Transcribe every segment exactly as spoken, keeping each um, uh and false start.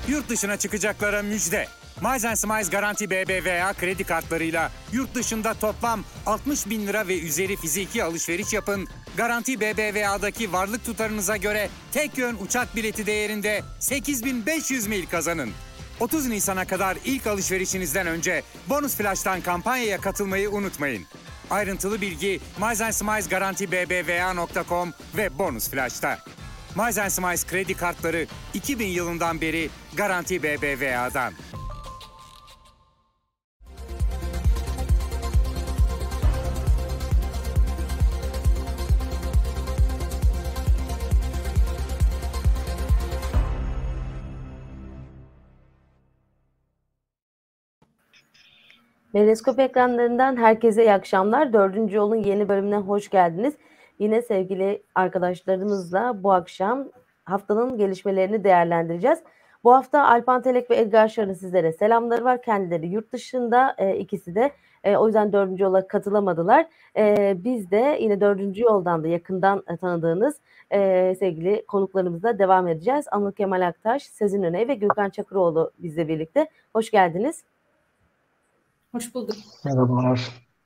Yurt dışına çıkacaklara müjde. Miles and Smiles Garanti B B V A kredi kartlarıyla yurt dışında toplam altmış bin lira ve üzeri fiziki alışveriş yapın. Garanti B B V A'daki varlık tutarınıza göre tek yön uçak bileti değerinde sekiz bin beş yüz mil kazanın. otuz Nisan'a kadar ilk alışverişinizden önce Bonus Flash'tan kampanyaya katılmayı unutmayın. Ayrıntılı bilgi Miles and Smiles Garanti B B V A nokta com ve Bonus Flash'ta. Miles and Smiles kredi kartları iki bin yılından beri Garanti B B V A'dan. Medyaskop ekranlarından herkese iyi akşamlar. Dördüncü Yol'un yeni bölümüne hoş geldiniz. Yine sevgili arkadaşlarımızla bu akşam haftanın gelişmelerini değerlendireceğiz. Bu hafta Alpan Telek ve Edgar Şar'ın sizlere selamları var. Kendileri yurt dışında, e, ikisi de e, o yüzden Dördüncü Yol'a katılamadılar. E, biz de yine Dördüncü Yol'dan da yakından e, tanıdığınız e, sevgili konuklarımızla devam edeceğiz. Anıl Kemal Aktaş, Sezin Öney ve Gürkan Çakıroğlu bizle birlikte. Hoş geldiniz. Hoş bulduk. Merhabalar.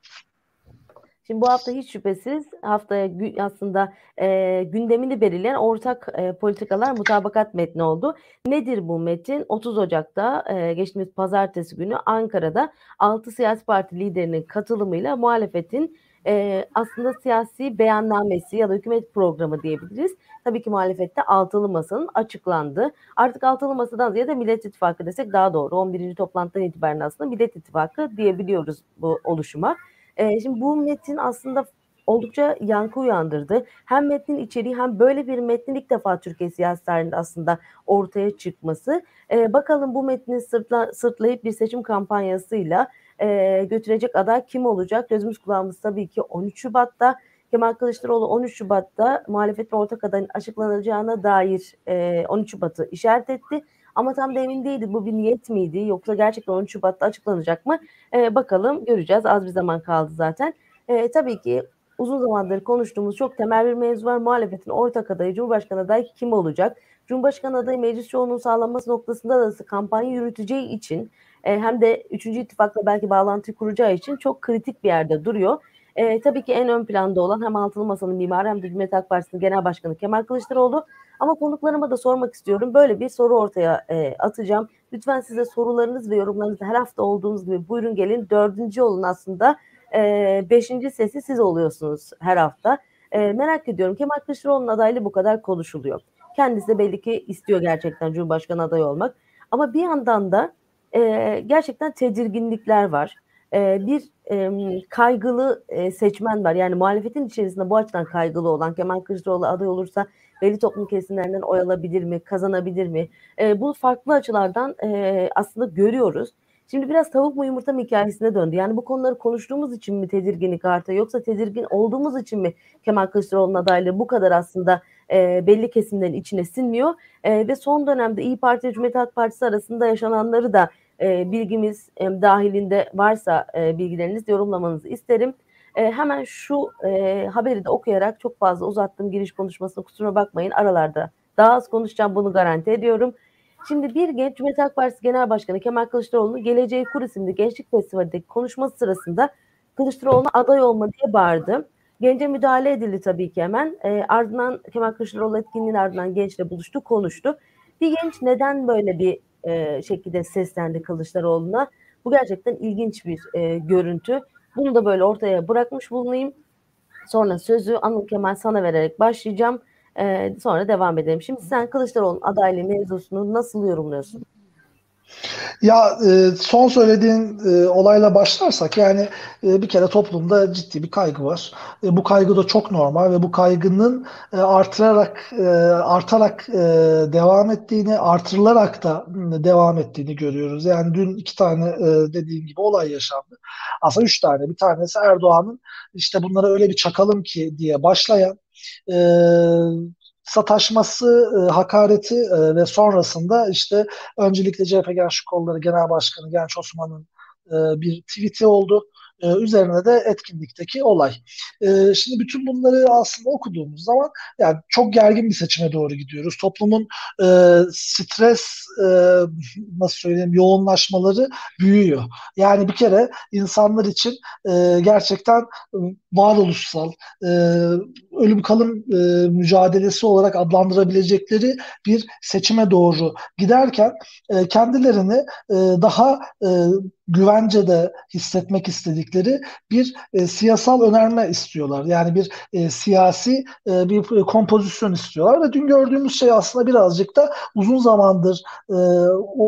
Şimdi bu hafta hiç şüphesiz haftaya aslında e, gündemini belirleyen ortak e, politikalar mutabakat metni oldu. Nedir bu metin? otuz Ocak'ta e, geçtiğimiz pazartesi günü Ankara'da altı siyasi parti liderinin katılımıyla muhalefetin e, aslında siyasi beyannamesi ya da hükümet programı diyebiliriz. Tabii ki muhalefette altılı masanın açıklandı. Artık altılı masadan ziyade Millet İttifakı desek daha doğru. on birinci toplantıdan itibaren aslında Millet İttifakı diyebiliyoruz bu oluşuma. Ee, şimdi bu metin aslında oldukça yankı uyandırdı. Hem metnin içeriği hem böyle bir metnin ilk defa Türkiye siyasi tarihinde aslında ortaya çıkması. Ee, bakalım bu metni sırtla, sırtlayıp bir seçim kampanyasıyla e, götürecek aday kim olacak? Gözümüz kulağımız tabii ki on üç Şubat'ta. Kemal Kılıçdaroğlu on üç Şubat'ta muhalefetin ortak adayın açıklanacağına dair e, on üç Şubat'ı işaret etti. Ama tam da emin değildi. Bu bir niyet miydi? Yoksa gerçekten on üç Şubat'ta açıklanacak mı? Ee, bakalım göreceğiz. Az bir zaman kaldı zaten. Ee, tabii ki uzun zamandır konuştuğumuz çok temel bir mevzu var. Muhalefetin ortak adayı, Cumhurbaşkanı adayı kim olacak? Cumhurbaşkanı adayı meclis çoğunluğu sağlanması noktasında da kampanya yürüteceği için e, hem de üçüncü ittifakla belki bağlantı kuracağı için çok kritik bir yerde duruyor. E, tabii ki en ön planda olan hem Altılı Masa'nın mimarı hem de Cumhuriyet Halk Partisi'nin genel başkanı Kemal Kılıçdaroğlu. Ama konuklarıma da sormak istiyorum. Böyle bir soru ortaya e, atacağım. Lütfen size sorularınız ve yorumlarınız her hafta olduğunuz gibi buyurun gelin. Dördüncü Yolun aslında e, beşinci sesi siz oluyorsunuz her hafta. E, merak ediyorum, Kemal Kılıçdaroğlu'nun adaylığı bu kadar konuşuluyor. Kendisi de belli ki istiyor gerçekten Cumhurbaşkanı adayı olmak. Ama bir yandan da e, gerçekten tedirginlikler var. E, bir e, kaygılı e, seçmen var. Yani muhalefetin içerisinde bu açıdan kaygılı olan Kemal Kılıçdaroğlu aday olursa belli toplum kesimlerinden oy alabilir mi, kazanabilir mi? E, bu farklı açılardan e, aslında görüyoruz. Şimdi biraz tavuk mu yumurta mı hikayesine döndü. Yani bu konuları konuştuğumuz için mi tedirginlik artıyor, yoksa tedirgin olduğumuz için mi Kemal Kılıçdaroğlu'nun adaylığı bu kadar aslında e, belli kesimlerin içine sinmiyor? E, ve son dönemde İYİ Parti ve Cumhuriyet Halk Partisi arasında yaşananları da e, bilgimiz e, dahilinde varsa e, bilgilerinizi yorumlamanızı isterim. E, hemen şu e, haberi de okuyarak çok fazla uzattığım giriş konuşmasına kusuruna bakmayın. Aralarda daha az konuşacağım, bunu garanti ediyorum. Şimdi bir genç Cumhuriyet Halk Partisi Genel Başkanı Kemal Kılıçdaroğlu'nun Geleceği Kur isimli Gençlik Festivali'ndeki konuşması sırasında Kılıçdaroğlu'na aday olma diye bağırdı. Gence müdahale edildi tabii ki hemen. E, ardından Kemal Kılıçdaroğlu etkinliğin ardından gençle buluştu, konuştu. Bir genç neden böyle bir e, şekilde seslendi Kılıçdaroğlu'na? Bu gerçekten ilginç bir e, görüntü. Bunu da böyle ortaya bırakmış bulunayım. Sonra sözü Anıl Kemal sana vererek başlayacağım. Ee, sonra devam edelim. Şimdi sen Kılıçdaroğlu'nun adaylığı mevzusunu nasıl yorumluyorsun? Ya e, son söylediğin e, olayla başlarsak, yani e, bir kere toplumda ciddi bir kaygı var. E, bu kaygı da çok normal ve bu kaygının e, artırarak e, artarak e, devam ettiğini, artırılarak da m, devam ettiğini görüyoruz. Yani dün iki tane e, dediğim gibi olay yaşandı. Aslında üç tane. Bir tanesi Erdoğan'ın işte bunlara öyle bir çakalım ki diye başlayan e, sataşması, e, hakareti e, ve sonrasında işte öncelikle C H P Gençlik Kolları Genel Başkanı Genç Osman'ın e, bir tweet'i oldu. e, üzerine de etkinlikteki olay. E, şimdi bütün bunları aslında okuduğumuz zaman yani çok gergin bir seçime doğru gidiyoruz. Toplumun e, stres e, nasıl söyleyeyim yoğunlaşmaları büyüyor. Yani bir kere insanlar için e, gerçekten e, varoluşsal, e, ölüm kalım e, mücadelesi olarak adlandırabilecekleri bir seçime doğru giderken e, kendilerini e, daha e, güvencede hissetmek istedikleri bir e, siyasal önerme istiyorlar. Yani bir e, siyasi e, bir kompozisyon istiyorlar ve dün gördüğümüz şey aslında birazcık da uzun zamandır e, o,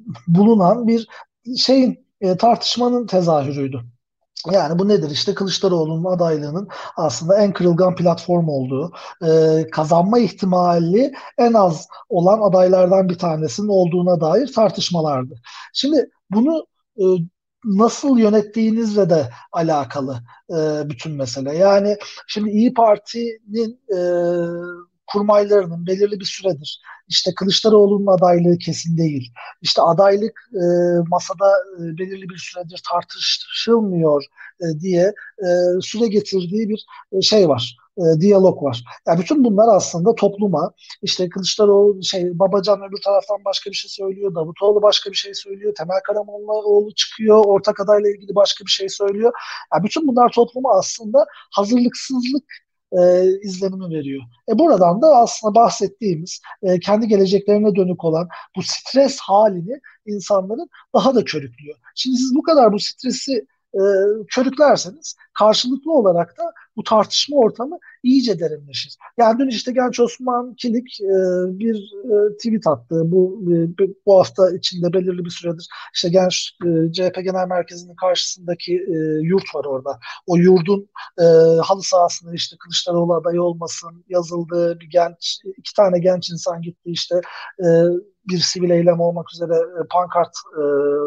bulunan bir şeyin e, tartışmanın tezahürüydü. Yani bu nedir? İşte Kılıçdaroğlu'nun adaylığının aslında en kırılgan platform olduğu, e, kazanma ihtimali en az olan adaylardan bir tanesinin olduğuna dair tartışmalardı. Şimdi bunu e, nasıl yönettiğinizle de alakalı e, bütün mesele. Yani şimdi İyi Parti'nin e, kurmaylarının belirli bir süredir işte Kılıçdaroğlu'nun adaylığı kesin değil. İşte adaylık e, masada e, belirli bir süredir tartışılmıyor e, diye e, süre getirdiği bir e, şey var. E, diyalog var. Yani bütün bunlar aslında topluma işte Kılıçdaroğlu şey Babacan öbür taraftan başka bir şey söylüyor. Davutoğlu başka bir şey söylüyor. Temel Karamollaoğlu çıkıyor. Ortak adayla ilgili başka bir şey söylüyor. Yani bütün bunlar topluma aslında hazırlıksızlık e, izlenimi veriyor. E buradan da aslında bahsettiğimiz e, kendi geleceklerine dönük olan bu stres halini insanların daha da körüklüyor. Şimdi siz bu kadar bu stresi e, körüklerseniz karşılıklı olarak da bu tartışma ortamı iyice derinleşir. Yani dün işte Genç Osman Kilik e, bir e, tweet attı. Bu e, bu hafta içinde belirli bir süredir işte Genç e, C H P Genel Merkezi'nin karşısındaki e, yurt var orada. O yurdun e, halı sahasında işte Kılıçdaroğlu adayı olmasın yazıldı. Bir genç, iki tane genç insan gitti işte e, bir sivil eylem olmak üzere e, pankart e,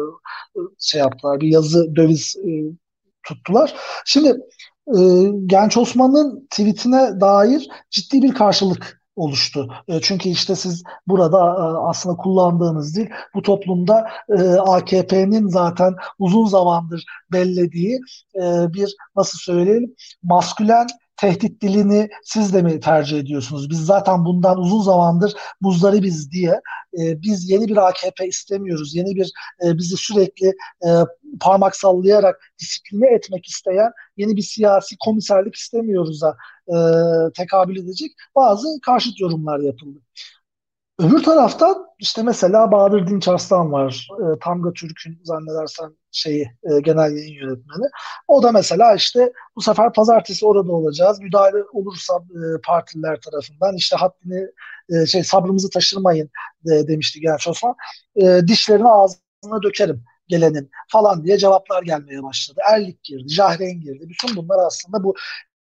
şey yaptılar. Bir yazı döviz e, tuttular. Şimdi e, Genç Osman'ın tweetine dair ciddi bir karşılık oluştu. E, çünkü işte siz burada e, aslında kullandığınız dil bu toplumda e, A K P'nin zaten uzun zamandır bellediği e, bir nasıl söyleyelim maskülen tehdit dilini siz de mi tercih ediyorsunuz? Biz zaten bundan uzun zamandır muzdaribiz diye e, biz yeni bir A K P istemiyoruz. Yeni bir e, bizi sürekli e, parmak sallayarak disipline etmek isteyen yeni bir siyasi komiserlik istemiyoruz da e, tekabül edecek bazı karşıt yorumlar yapıldı. Öbür taraftan işte mesela Bahadır Dinç Arslan var. E, Tamga Türk'ün zannedersem şeyi e, genel yayın yönetmeni. O da mesela işte bu sefer pazartesi orada olacağız. Müdahale olursa e, partililer tarafından işte haddini e, şey sabrımızı taşırmayın de, demişti Genç Osman. E, dişlerini ağzına dökerim gelenin falan diye cevaplar gelmeye başladı. Erlik girdi, Jahren girdi. Bütün bunlar aslında bu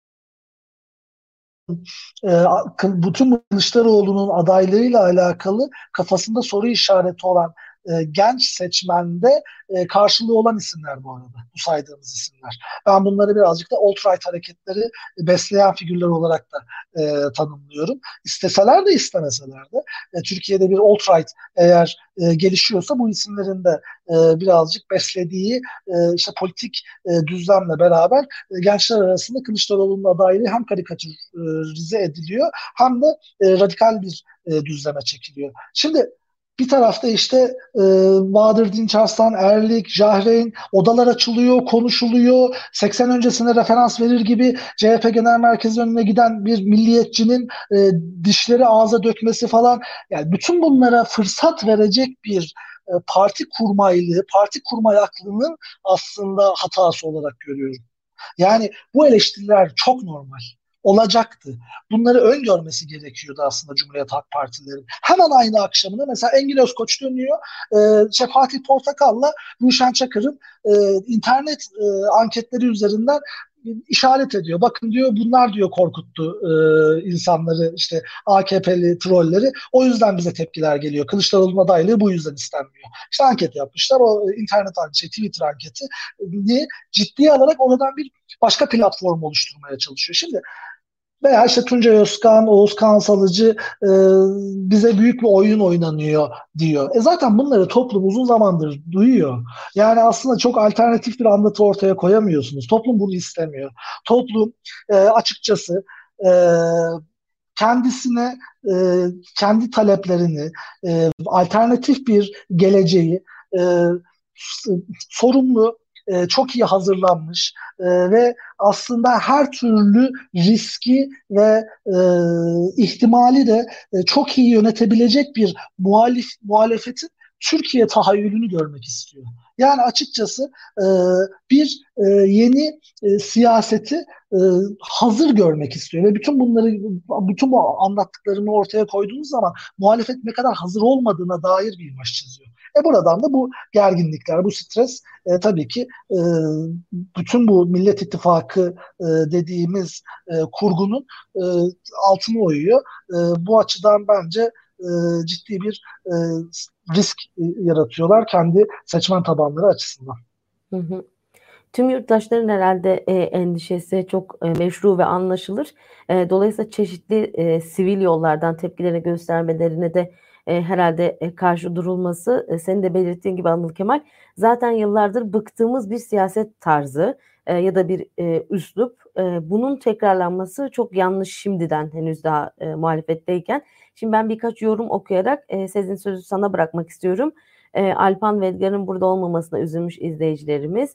e, bütün bu Kılıçdaroğlu'nun adaylığıyla alakalı kafasında soru işareti olan e, genç seçmende e, karşılığı olan isimler bu arada. Bu saydığımız isimler. Ben bunları birazcık da alt-right hareketleri besleyen figürler olarak da e, tanımlıyorum. İsteseler de istemeseler de e, Türkiye'de bir alt-right eğer e, gelişiyorsa bu isimlerin de e, birazcık beslediği e, işte politik e, düzlemle beraber e, gençler arasında Kılıçdaroğlu'nun adaylığı hem karikatürize ediliyor hem de e, radikal bir e, düzleme çekiliyor. Şimdi bir tarafta işte e, Bahadır Dinç Arslan, Erlik, Jahren odalar açılıyor, konuşuluyor. seksen öncesine referans verir gibi C H P Genel Merkezi önüne giden bir milliyetçinin e, dişleri ağza dökmesi falan. Yani bütün bunlara fırsat verecek bir e, parti kurmaylığı, parti kurmay aklının aslında hatası olarak görüyorum. Yani bu eleştiriler çok normal. Olacaktı. Bunları öngörmesi gerekiyordu aslında Cumhuriyet Halk Partilerin. Hemen aynı akşamına mesela Engin Özkoç dönüyor. E, şey, Fatih Portakal'la Ruşen Çakır'ın e, internet e, anketleri üzerinden işaret ediyor. Bakın diyor bunlar diyor korkuttu e, insanları işte A K P'li trolleri. O yüzden bize tepkiler geliyor. Kılıçdaroğlu'nun adaylığı bu yüzden istenmiyor. İşte anket yapmışlar. O internet şey, Twitter anketi diye ciddiye alarak oradan bir başka platform oluşturmaya çalışıyor. Şimdi Veya işte Tuncay Özkan, Oğuz Kansalıcı e, bize büyük bir oyun oynanıyor diyor. E zaten bunları toplum uzun zamandır duyuyor. Yani aslında çok alternatif bir anlatı ortaya koyamıyorsunuz. Toplum bunu istemiyor. Toplum e, açıkçası e, kendisine e, kendi taleplerini, e, alternatif bir geleceği, e, sorumlu, e, çok iyi hazırlanmış e, ve aslında her türlü riski ve e, ihtimali de e, çok iyi yönetebilecek bir muhalif muhalefetin Türkiye tahayyülünü görmek istiyor. Yani açıkçası e, bir e, yeni e, siyaseti e, hazır görmek istiyor ve bütün bunları, bütün bu anlattıklarımı ortaya koyduğunuz zaman muhalefet ne kadar hazır olmadığına dair bir imaj çiziyor. E buradan da bu gerginlikler, bu stres e, tabii ki e, bütün bu Millet İttifakı e, dediğimiz e, kurgunun e, altını oyuyor. E, bu açıdan bence e, ciddi bir e, risk e, yaratıyorlar kendi seçmen tabanları açısından. Hı hı. Tüm yurttaşların herhalde e, endişesi çok e, meşru ve anlaşılır. E, dolayısıyla çeşitli e, sivil yollardan tepkilerini göstermelerine de e, herhalde e, karşı durulması, e, senin de belirttiğin gibi Anıl Kemal, zaten yıllardır bıktığımız bir siyaset tarzı e, ya da bir e, üslup. E, bunun tekrarlanması çok yanlış şimdiden, henüz daha e, muhalefetteyken. Şimdi ben birkaç yorum okuyarak e, Sezin sözü sana bırakmak istiyorum. E, Alpan ve Edgar'ın burada olmamasına üzülmüş izleyicilerimiz.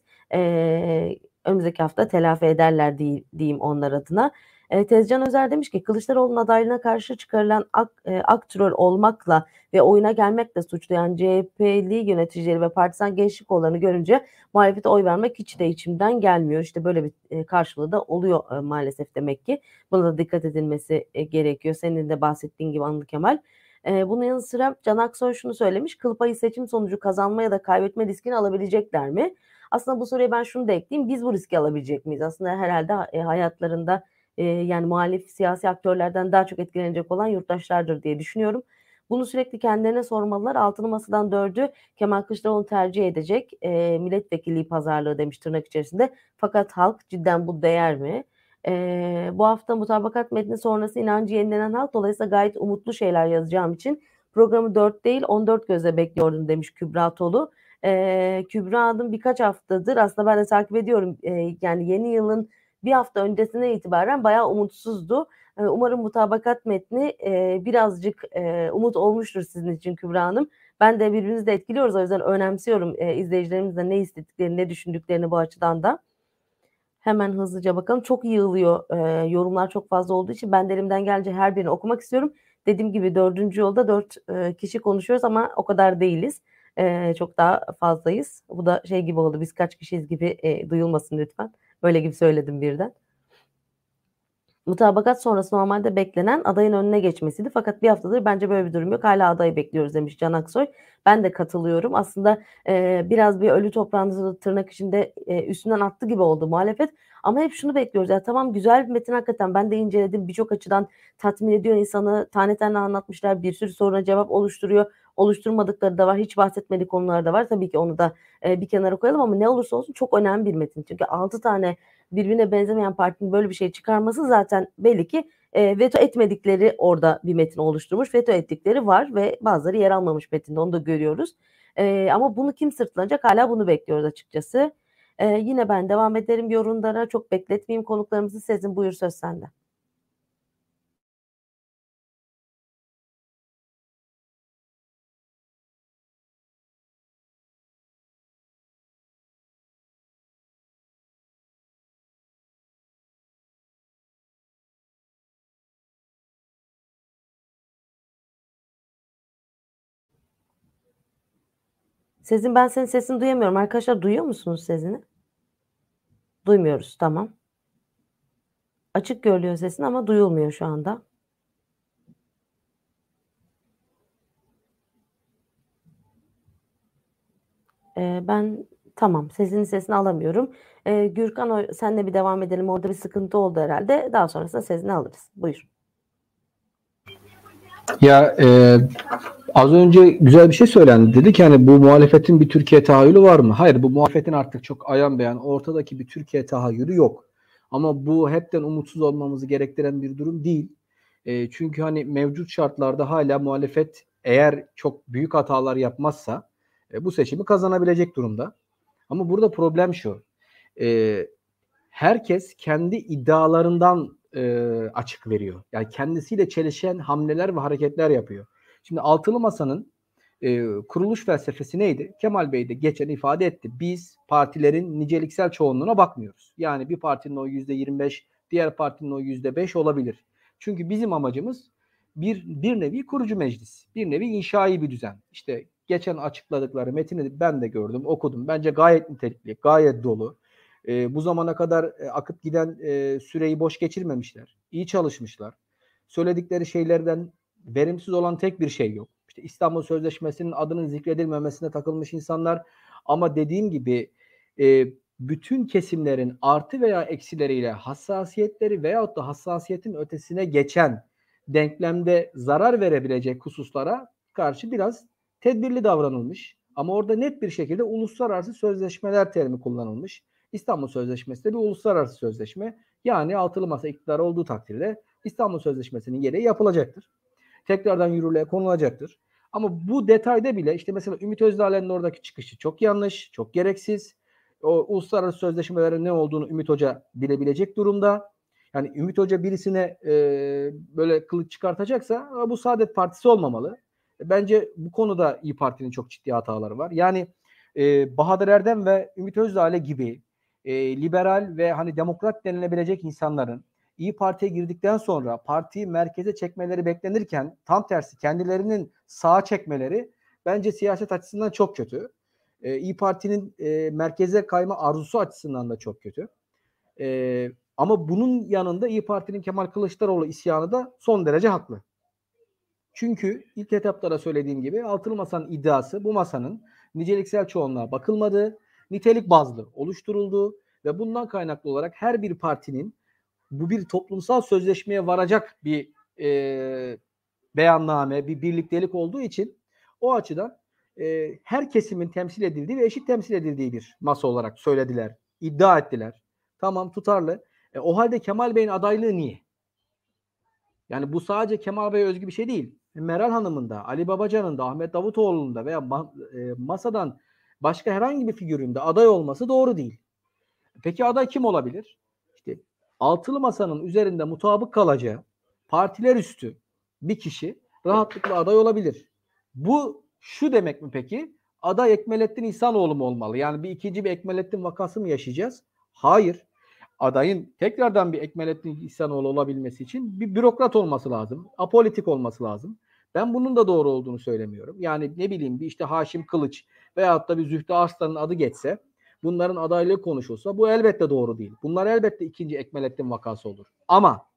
E, önümüzdeki hafta telafi ederler diye, diyeyim onlar adına. E, Tezcan Özer demiş ki Kılıçdaroğlu'nun adaylığına karşı çıkarılan ak, e, aktörol olmakla ve oyuna gelmekle suçlayan C H P'li yöneticileri ve partisan gençlik kollarını görünce muhalefete oy vermek hiç de içimden gelmiyor. İşte böyle bir e, karşılığı da oluyor e, maalesef demek ki. Buna da dikkat edilmesi e, gerekiyor. Senin de bahsettiğin gibi Anıl Kemal. Ee, bunun yanı sıra Can Aksoy şunu söylemiş. Kıl payı seçim sonucu kazanma ya da kaybetme riskini alabilecekler mi? Aslında bu soruya ben şunu da ekleyeyim. Biz bu riski alabilecek miyiz? Aslında herhalde e, hayatlarında e, yani muhalif siyasi aktörlerden daha çok etkilenecek olan yurttaşlardır diye düşünüyorum. Bunu sürekli kendilerine sormalılar. Altılı Masa'dan dördü Kemal Kılıçdaroğlu tercih edecek. E, milletvekilliği pazarlığı demiş tırnak içerisinde. Fakat halk cidden bu değer mi? Ee, bu hafta mutabakat metni sonrası inancı yenilenen halk, dolayısıyla gayet umutlu şeyler yazacağım için programı dört değil on dört gözle bekliyordum demiş Kübra Tolu. Ee, Kübra Hanım birkaç haftadır aslında ben de takip ediyorum. Ee, yani yeni yılın bir hafta öncesine itibaren bayağı umutsuzdu. Ee, umarım mutabakat metni e, birazcık e, umut olmuştur sizin için Kübra Hanım. Ben de birbirimizi de etkiliyoruz, o yüzden önemsiyorum e, izleyicilerimiz de ne istediklerini, ne düşündüklerini bu açıdan da. Hemen hızlıca bakalım. Çok yığılıyor. E, yorumlar çok fazla olduğu için ben de elimden gelince her birini okumak istiyorum. Dediğim gibi dördüncü yolda dört e, kişi konuşuyoruz ama o kadar değiliz. E, çok daha fazlayız. Bu da şey gibi oldu. Biz kaç kişiyiz gibi e, duyulmasın lütfen. Böyle gibi söyledim birden. Mutabakat sonrası normalde beklenen adayın önüne geçmesiydi. Fakat bir haftadır bence böyle bir durum yok. Hala adayı bekliyoruz demiş Can Aksoy. Ben de katılıyorum. Aslında e, biraz bir ölü toprağınızı tırnak içinde e, üstünden attı gibi oldu muhalefet. Ama hep şunu bekliyoruz. Ya tamam, güzel bir metin hakikaten. Ben de inceledim. Birçok açıdan tatmin ediyor insanı. Tane tane anlatmışlar. Bir sürü soruna cevap oluşturuyor. Oluşturmadıkları da var. Hiç bahsetmedik konular da var. Tabii ki onu da e, bir kenara koyalım ama ne olursa olsun çok önemli bir metin. Çünkü altı tane birbirine benzemeyen partinin böyle bir şey çıkarması zaten belli ki e, veto etmedikleri orada bir metin oluşturmuş. Veto ettikleri var ve bazıları yer almamış metinde, onu da görüyoruz. E, ama bunu kim sırtlanacak, hala bunu bekliyoruz açıkçası. E, yine ben devam ederim yorumlara, çok bekletmeyeyim konuklarımızı. Sezin, buyur, söz sende. Sezin, ben senin sesini duyamıyorum. Arkadaşlar duyuyor musunuz sesini? Duymuyoruz, tamam. Açık görülüyor sesin ama duyulmuyor şu anda. Ee, ben tamam, sesinin sesini alamıyorum. Ee, Gürkan, senle bir devam edelim. Orada bir sıkıntı oldu herhalde. Daha sonrasında sesini alırız. Buyur. Ya e, az önce güzel bir şey söylendi. Dedi ki hani bu muhalefetin bir Türkiye tahayyülü var mı? Hayır, bu muhalefetin artık çok ayan beyan ortadaki bir Türkiye tahayyülü yok. Ama bu hepten umutsuz olmamızı gerektiren bir durum değil. E, çünkü hani mevcut şartlarda hala muhalefet eğer çok büyük hatalar yapmazsa e, bu seçimi kazanabilecek durumda. Ama burada problem şu. E, herkes kendi iddialarından e, açık veriyor. Yani kendisiyle çelişen hamleler ve hareketler yapıyor. Şimdi Altılı Masa'nın e, kuruluş felsefesi neydi? Kemal Bey de geçen ifade etti. Biz partilerin niceliksel çoğunluğuna bakmıyoruz. Yani bir partinin oyu yüzde yirmi beş, diğer partinin oyu yüzde beş olabilir. Çünkü bizim amacımız bir bir nevi kurucu meclis, bir nevi inşai bir düzen. İşte geçen açıkladıkları metini ben de gördüm, okudum. Bence gayet nitelikli, gayet dolu. E, bu zamana kadar e, akıp giden e, süreyi boş geçirmemişler. İyi çalışmışlar. Söyledikleri şeylerden verimsiz olan tek bir şey yok. İşte İstanbul Sözleşmesi'nin adının zikredilmemesine takılmış insanlar. Ama dediğim gibi e, bütün kesimlerin artı veya eksileriyle hassasiyetleri veyahut da hassasiyetin ötesine geçen denklemde zarar verebilecek hususlara karşı biraz tedbirli davranılmış. Ama orada net bir şekilde uluslararası sözleşmeler terimi kullanılmış. İstanbul Sözleşmesi de bir uluslararası sözleşme. Yani altılı masa iktidar olduğu takdirde İstanbul Sözleşmesi'nin gereği yapılacaktır. Tekrardan yürürlüğe konulacaktır. Ama bu detayda bile işte mesela Ümit Özdağ'ın oradaki çıkışı çok yanlış, çok gereksiz. O uluslararası sözleşmelerin ne olduğunu Ümit Hoca bilebilecek durumda. Yani Ümit Hoca birisine e, böyle kılıç çıkartacaksa bu Saadet Partisi olmamalı. Bence bu konuda İYİ Parti'nin çok ciddi hataları var. Yani e, Bahadır Erdem ve Ümit Özdağ gibi e, liberal ve hani demokrat denilebilecek insanların İYİ Parti'ye girdikten sonra partiyi merkeze çekmeleri beklenirken tam tersi kendilerinin sağa çekmeleri bence siyaset açısından çok kötü. Ee, İYİ Parti'nin e, merkeze kayma arzusu açısından da çok kötü. Ee, ama bunun yanında İYİ Parti'nin Kemal Kılıçdaroğlu isyanı da son derece haklı. Çünkü ilk etapta da söylediğim gibi altılı masanın iddiası bu masanın niceliksel çoğunluğa bakılmadığı, nitelik bazlı oluşturulduğu ve bundan kaynaklı olarak her bir partinin bu bir toplumsal sözleşmeye varacak bir e, beyanname, bir birliktelik olduğu için o açıdan e, her kesimin temsil edildiği ve eşit temsil edildiği bir masa olarak söylediler, iddia ettiler. Tamam, tutarlı. E, o halde Kemal Bey'in adaylığı niye? Yani bu sadece Kemal Bey'e özgü bir şey değil. Meral Hanım'ın da, Ali Babacan'ın da, Ahmet Davutoğlu'nun da veya ma- e, masadan başka herhangi bir figürün de aday olması doğru değil. Peki aday kim olabilir? İşte altılı masanın üzerinde mutabık kalacağı partiler üstü bir kişi rahatlıkla aday olabilir. Bu şu demek mi peki? Aday Ekmelettin İhsanoğlu mu olmalı? Yani bir ikinci bir Ekmelettin vakası mı yaşayacağız? Hayır. Adayın tekrardan bir Ekmelettin İhsanoğlu olabilmesi için bir bürokrat olması lazım. Apolitik olması lazım. Ben bunun da doğru olduğunu söylemiyorum. Yani ne bileyim bir işte Haşim Kılıç veyahut da bir Zühtü Arslan'ın adı geçse, bunların adaylığı konuşulsa bu elbette doğru değil. Bunlar elbette ikinci Ekmelettin vakası olur. Ama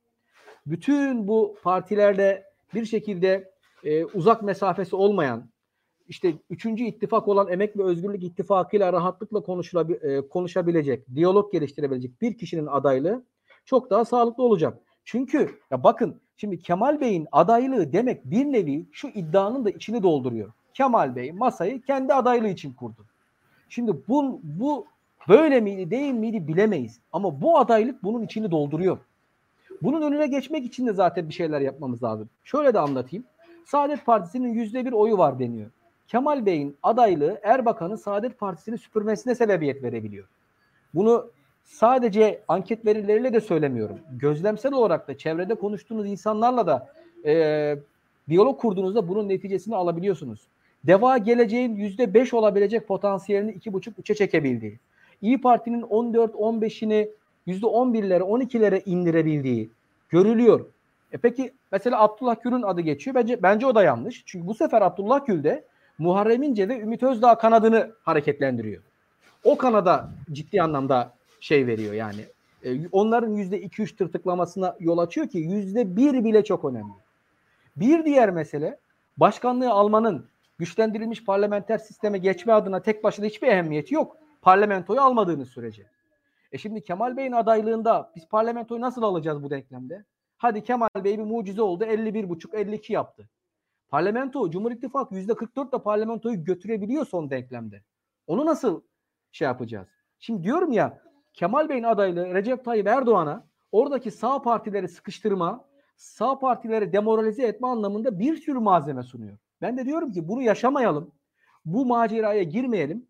bütün bu partilerde bir şekilde e, uzak mesafesi olmayan, işte üçüncü ittifak olan Emek ve Özgürlük İttifakı'yla rahatlıkla konuşulabi- e, konuşabilecek, diyalog geliştirebilecek bir kişinin adaylığı çok daha sağlıklı olacak. Çünkü ya bakın şimdi Kemal Bey'in adaylığı demek bir nevi şu iddianın da içini dolduruyor. Kemal Bey masayı kendi adaylığı için kurdu. Şimdi bu, bu böyle miydi değil miydi bilemeyiz. Ama bu adaylık bunun içini dolduruyor. Bunun önüne geçmek için de zaten bir şeyler yapmamız lazım. Şöyle de anlatayım. Saadet Partisi'nin yüzde bir oyu var deniyor. Kemal Bey'in adaylığı Erbakan'ın Saadet Partisi'ni süpürmesine sebebiyet verebiliyor. Bunu sadece anket verileriyle de söylemiyorum. Gözlemsel olarak da çevrede konuştuğunuz insanlarla da e, diyalog kurduğunuzda bunun neticesini alabiliyorsunuz. Deva Geleceğin yüzde beş olabilecek potansiyelini iki buçuk üçe çekebildiği, İYİ Parti'nin on dört on beşini yüzde on birlere on ikilere indirebildiği görülüyor. E peki mesela Abdullah Gül'ün adı geçiyor. Bence bence o da yanlış. Çünkü bu sefer Abdullah Gül de Muharrem İnce ve Ümit Özdağ kanadını hareketlendiriyor. O kanada ciddi anlamda şey veriyor yani. E, onların yüzde iki üç tırtıklamasına yol açıyor ki yüzde bir bile çok önemli. Bir diğer mesele başkanlığı almanın güçlendirilmiş parlamenter sisteme geçme adına tek başına hiçbir ehemmiyeti yok. Parlamentoyu almadığınız sürece. E şimdi Kemal Bey'in adaylığında biz parlamentoyu nasıl alacağız bu denklemde? Hadi Kemal Bey bir mucize oldu, elli bir buçuk elli iki yaptı. Parlamento, Cumhur İttifakı yüzde kırk dört ile parlamentoyu götürebiliyor son denklemde. Onu nasıl şey yapacağız? Şimdi diyorum ya, Kemal Bey'in adaylığı Recep Tayyip Erdoğan'a oradaki sağ partileri sıkıştırma, sağ partileri demoralize etme anlamında bir sürü malzeme sunuyor. Ben de diyorum ki bunu yaşamayalım. Bu maceraya girmeyelim.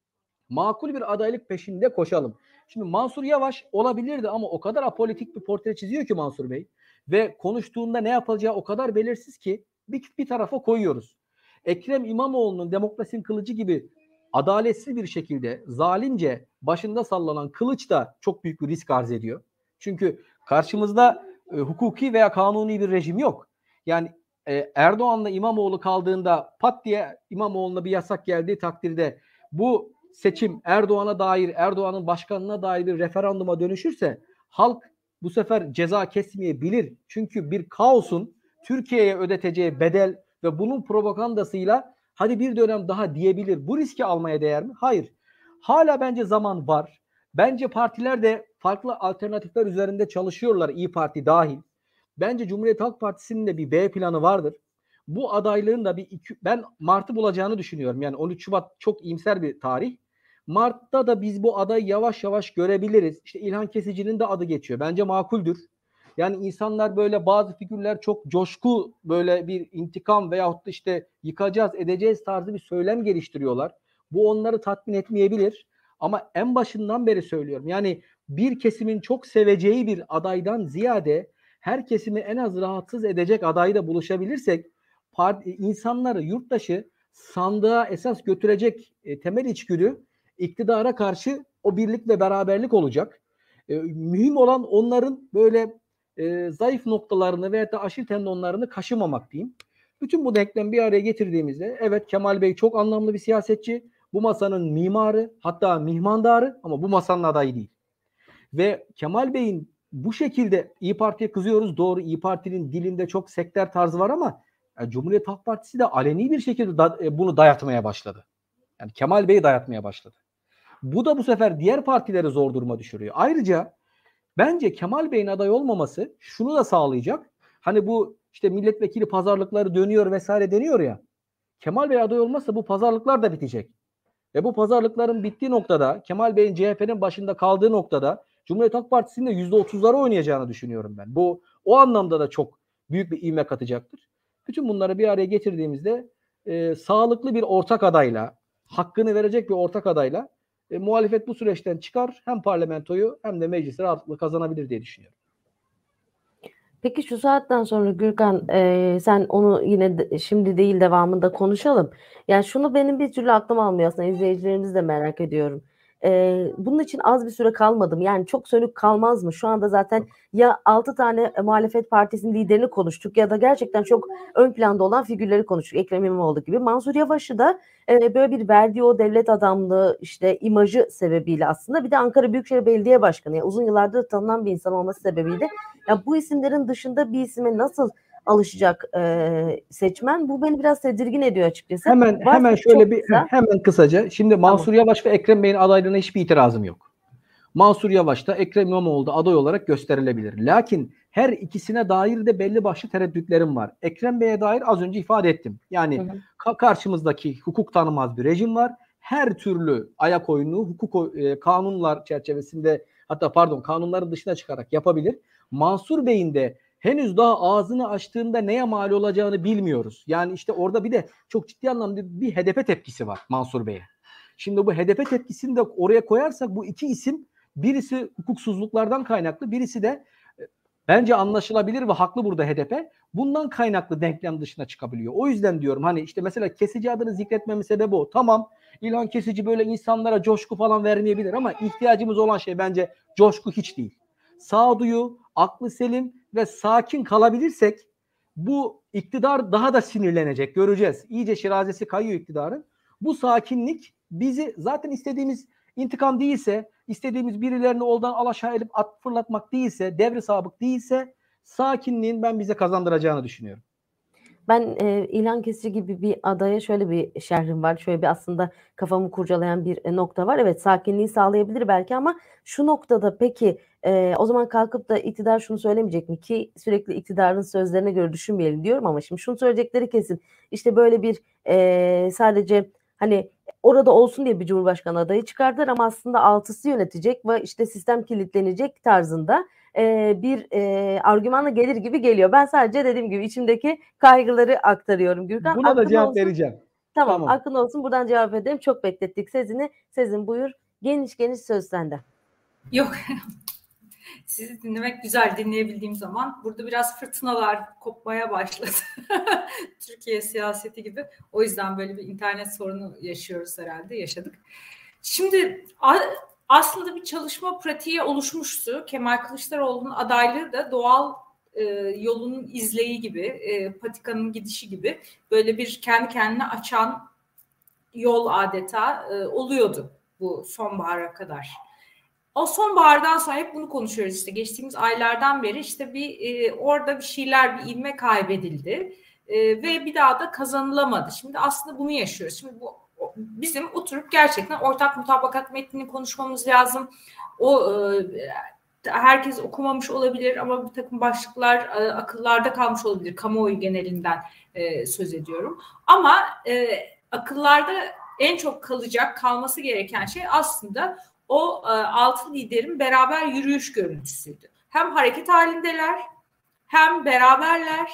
Makul bir adaylık peşinde koşalım. Şimdi Mansur Yavaş olabilirdi ama o kadar apolitik bir portre çiziyor ki Mansur Bey ve konuştuğunda ne yapacağı o kadar belirsiz ki bir, bir tarafa koyuyoruz. Ekrem İmamoğlu'nun demokrasinin kılıcı gibi adaletsiz bir şekilde zalimce başında sallanan kılıç da çok büyük bir risk arz ediyor. Çünkü karşımızda e, hukuki veya kanuni bir rejim yok. Yani e, Erdoğan'la İmamoğlu kaldığında pat diye İmamoğlu'na bir yasak geldiği takdirde bu seçim Erdoğan'a dair, Erdoğan'ın başkanlığına dair bir referanduma dönüşürse halk bu sefer ceza kesmeyebilir. Çünkü bir kaosun Türkiye'ye ödeteceği bedel ve bunun propagandasıyla hadi bir dönem daha diyebilir. Bu riski almaya değer mi? Hayır. Hala bence zaman var. Bence partiler de farklı alternatifler üzerinde çalışıyorlar, İYİ Parti dahil. Bence Cumhuriyet Halk Partisi'nin de bir B planı vardır. Bu adaylığın da bir iki, ben Mart'ı bulacağını düşünüyorum. Yani on üç Şubat çok iyimser bir tarih. Mart'ta da biz bu adayı yavaş yavaş görebiliriz. İşte İlhan Kesici'nin de adı geçiyor. Bence makuldür. Yani insanlar böyle bazı figürler çok coşku böyle bir intikam veyahut da işte yıkacağız edeceğiz tarzı bir söylem geliştiriyorlar. Bu onları tatmin etmeyebilir. Ama en başından beri söylüyorum. Yani bir kesimin çok seveceği bir adaydan ziyade her kesimi en az rahatsız edecek adayda buluşabilirsek part, insanları, yurttaşı sandığa esas götürecek e, temel içgüdü iktidara karşı o birlik ve beraberlik olacak. E, mühim olan onların böyle e, zayıf noktalarını veya da aşil tendonlarını kaşımamak diyeyim. Bütün bu denklemi bir araya getirdiğimizde evet Kemal Bey çok anlamlı bir siyasetçi. Bu masanın mimarı hatta mihmandarı ama bu masanın adayı değil. Ve Kemal Bey'in bu şekilde İYİ Parti'ye kızıyoruz. Doğru İYİ Parti'nin dilinde çok sektör tarzı var ama yani Cumhuriyet Halk Partisi de aleni bir şekilde da, e, bunu dayatmaya başladı. Yani Kemal Bey'i dayatmaya başladı. Bu da bu sefer diğer partileri zor duruma düşürüyor. Ayrıca bence Kemal Bey'in aday olmaması şunu da sağlayacak. Hani bu işte milletvekili pazarlıkları dönüyor vesaire deniyor ya. Kemal Bey aday olmazsa bu pazarlıklar da bitecek. Ve bu pazarlıkların bittiği noktada Kemal Bey'in C H P'nin başında kaldığı noktada Cumhuriyet Halk Partisi'nin de yüzde otuzları oynayacağını düşünüyorum ben. Bu o anlamda da çok büyük bir ivme katacaktır. Bütün bunları bir araya getirdiğimizde e, sağlıklı bir ortak adayla, hakkını verecek bir ortak adayla e, muhalefet bu süreçten çıkar. Hem parlamentoyu hem de meclisi rahatlıkla kazanabilir diye düşünüyorum. Peki şu saatten sonra Gürkan e, sen onu yine de, şimdi değil devamında konuşalım. Yani şunu benim bir türlü aklım almıyor aslında izleyicilerimiz de merak ediyorum. E, bunun için az bir süre kalmadım. Yani çok sönük kalmaz mı? Şu anda zaten ya altı tane muhalefet partisinin liderini konuştuk ya da gerçekten çok ön planda olan figürleri konuştuk. Ekrem İmamoğlu gibi. Mansur Yavaş'ı da e, böyle bir verdiği o devlet adamlığı işte imajı sebebiyle aslında bir de Ankara Büyükşehir Belediye Başkanı yani uzun yıllardır tanınan bir insan olması sebebiyle ya bu isimlerin dışında bir isime nasıl alışacak e, seçmen? Bu beni biraz tedirgin ediyor açıkçası. Hemen Varsa hemen şöyle bir kısa. hemen kısaca. Şimdi Mansur Tamam. Yavaş ve Ekrem Bey'in adaylığına hiçbir itirazım yok. Mansur Yavaş da Ekrem İmamoğlu da aday olarak gösterilebilir. Lakin her ikisine dair de belli başlı tereddütlerim var. Ekrem Bey'e dair az önce ifade ettim. Yani Hı hı. ka- karşımızdaki hukuk tanımaz bir rejim var. Her türlü ayak oyunu hukuk e, kanunlar çerçevesinde hatta pardon kanunların dışına çıkarak yapabilir. Mansur Bey'in de henüz daha ağzını açtığında neye mal olacağını bilmiyoruz. Yani işte orada bir de çok ciddi anlamda bir H D P tepkisi var Mansur Bey'e. Şimdi bu H D P tepkisini de oraya koyarsak bu iki isim birisi hukuksuzluklardan kaynaklı, birisi de e, bence anlaşılabilir ve haklı burada H D P. Bundan kaynaklı denklem dışına çıkabiliyor. O yüzden diyorum hani işte mesela Kesici adını zikretmemin sebebi o. Tamam İlhan Kesici böyle insanlara coşku falan vermeyebilir ama ihtiyacımız olan şey bence coşku hiç değil. Sağduyu, aklı selim ve sakin kalabilirsek bu iktidar daha da sinirlenecek. Göreceğiz. İyice şirazesi kayıyor iktidarın. Bu sakinlik bizi zaten istediğimiz intikam değilse, istediğimiz birilerini oldan alaşağı edip at fırlatmak değilse, devre sabık değilse sakinliğin ben bize kazandıracağını düşünüyorum. Ben e, İlhan Kesici gibi bir adaya şöyle bir şerhim var. Şöyle bir aslında kafamı kurcalayan bir e, nokta var. Evet sakinliği sağlayabilir belki ama şu noktada peki e, o zaman kalkıp da iktidar şunu söylemeyecek mi ki sürekli iktidarın sözlerine göre düşünmeyelim diyorum ama şimdi şunu söyleyecekleri kesin. İşte böyle bir e, sadece hani orada olsun diye bir Cumhurbaşkanı adayı çıkardılar ama aslında altısı yönetecek ve işte sistem kilitlenecek tarzında e, bir e, argümanla gelir gibi geliyor. Ben sadece dediğim gibi içimdeki kaygıları aktarıyorum Gürkan. Buna da Aklın cevap olsun. vereceğim. Tamam, Tamam. aklın olsun, buradan cevap edelim. Çok beklettik Sezin'i. Sezin buyur. Geniş geniş söz sende. Yok. Sizi dinlemek güzel, dinleyebildiğim zaman. Burada biraz fırtınalar kopmaya başladı. Türkiye siyaseti gibi. O yüzden böyle bir internet sorunu yaşıyoruz herhalde, yaşadık. Şimdi aslında bir çalışma pratiği oluşmuştu. Kemal Kılıçdaroğlu'nun adaylığı da doğal e, yolunun izleyi gibi, e, patikanın gidişi gibi böyle bir kendi kendine açan yol adeta e, oluyordu bu sonbahara kadar. O sonbahardan sonra hep bunu konuşuyoruz işte geçtiğimiz aylardan beri işte bir e, orada bir şeyler bir ivme kaybedildi e, ve bir daha da kazanılamadı. Şimdi aslında bunu yaşıyoruz. Şimdi bu bizim oturup gerçekten ortak mutabakat metnini konuşmamız lazım. O e, herkes okumamış olabilir ama bir takım başlıklar e, akıllarda kalmış olabilir. Kamuoyu genelinden e, söz ediyorum. Ama e, akıllarda en çok kalacak, kalması gereken şey aslında o e, altı liderin beraber yürüyüş görüntüsüydü. Hem hareket halindeler, hem beraberler.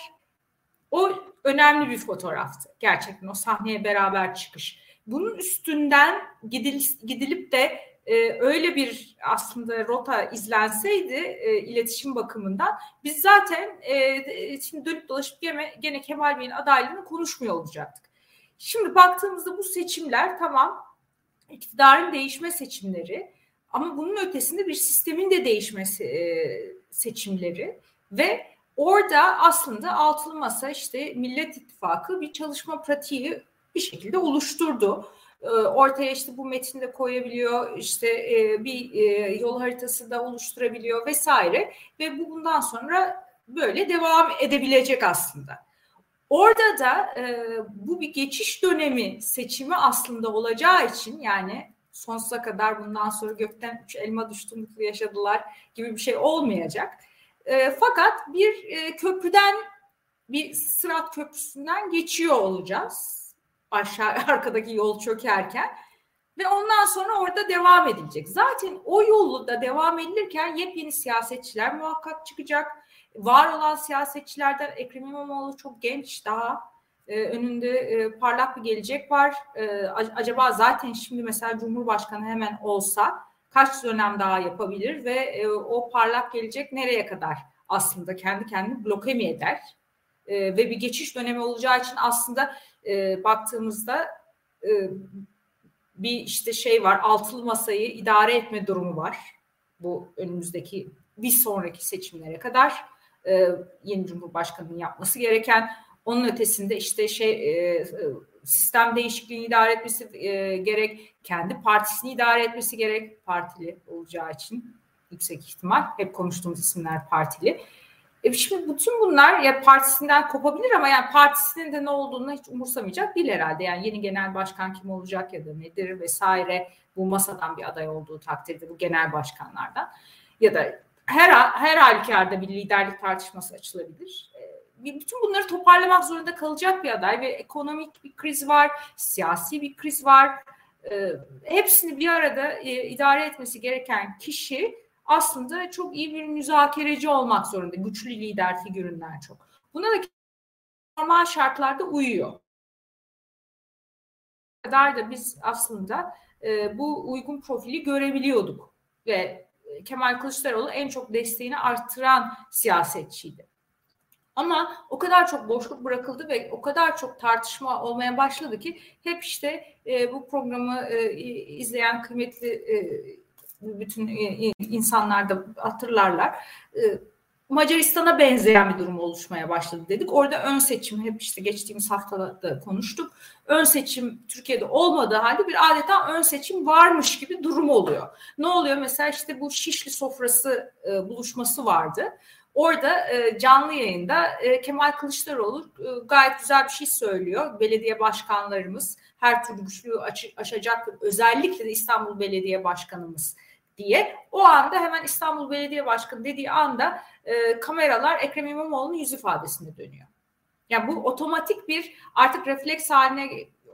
O önemli bir fotoğraftı. Gerçekten o sahneye beraber çıkış. Bunun üstünden gidil, gidilip de e, öyle bir aslında rota izlenseydi e, iletişim bakımından biz zaten e, şimdi dönüp dolaşıp gene, gene Kemal Bey'in adaylığını konuşmuyor olacaktık. Şimdi baktığımızda bu seçimler tamam iktidarın değişme seçimleri ama bunun ötesinde bir sistemin de değişmesi e, seçimleri ve orada aslında altılı masa işte Millet İttifakı bir çalışma pratiği bir şekilde oluşturdu. E, ortaya işte bu metinde koyabiliyor, işte e, bir e, yol haritası da oluşturabiliyor vesaire ve bu bundan sonra böyle devam edebilecek aslında. Orada da e, bu bir geçiş dönemi seçimi aslında olacağı için yani sonsuza kadar bundan sonra gökten üç elma düştü mutlu yaşadılar gibi bir şey olmayacak. E, fakat bir e, köprüden bir Sırat Köprüsü'nden geçiyor olacağız. Aşağı arkadaki yol çökerken ve ondan sonra orada devam edilecek. Zaten o yolda devam edilirken yepyeni siyasetçiler muhakkak çıkacak. Var olan siyasetçilerden Ekrem İmamoğlu çok genç daha e, önünde e, parlak bir gelecek var. E, acaba zaten şimdi mesela Cumhurbaşkanı hemen olsa kaç dönem daha yapabilir ve e, o parlak gelecek nereye kadar aslında kendi kendini bloke mi eder? E, ve bir geçiş dönemi olacağı için aslında e, baktığımızda e, bir işte şey var, altılı masayı idare etme durumu var. Bu önümüzdeki bir sonraki seçimlere kadar e, yeni Cumhurbaşkanı'nın yapması gereken. Onun ötesinde işte şey e, sistem değişikliğini idare etmesi e, gerek, kendi partisini idare etmesi gerek, partili olacağı için yüksek ihtimal. Hep konuştuğumuz isimler partili. E şimdi bütün bunlar ya partisinden kopabilir ama yani partisinin de ne olduğunu hiç umursamayacak değil herhalde. Yani yeni genel başkan kim olacak ya da nedir vesaire bu masadan bir aday olduğu takdirde bu genel başkanlardan ya da her her halükarda bir liderlik tartışması açılabilir. Bütün bunları toparlamak zorunda kalacak bir aday ve ekonomik bir kriz var, siyasi bir kriz var. Hepsini bir arada idare etmesi gereken kişi aslında çok iyi bir müzakereci olmak zorunda. Güçlü lider figüründen çok. Buna da normal şartlarda uyuyor. Bu kadar da biz aslında e, bu uygun profili görebiliyorduk. Ve Kemal Kılıçdaroğlu en çok desteğini arttıran siyasetçiydi. Ama o kadar çok boşluk bırakıldı ve o kadar çok tartışma olmaya başladı ki hep işte e, bu programı e, izleyen kıymetli e, bütün insanlar da hatırlarlar. Macaristan'a benzeyen bir durum oluşmaya başladı dedik. Orada ön seçim hep işte geçtiğimiz haftada konuştuk. Ön seçim Türkiye'de olmadığı halde bir adeta ön seçim varmış gibi durum oluyor. Ne oluyor? Mesela işte bu Şişli sofrası buluşması vardı. Orada canlı yayında Kemal Kılıçdaroğlu gayet güzel bir şey söylüyor. Belediye başkanlarımız her türlü güçlüğü aşacaktır. Özellikle de İstanbul Belediye Başkanımız diye. O anda hemen İstanbul Belediye Başkanı dediği anda e, kameralar Ekrem İmamoğlu'nun yüz ifadesine dönüyor. Yani bu otomatik bir artık refleks haline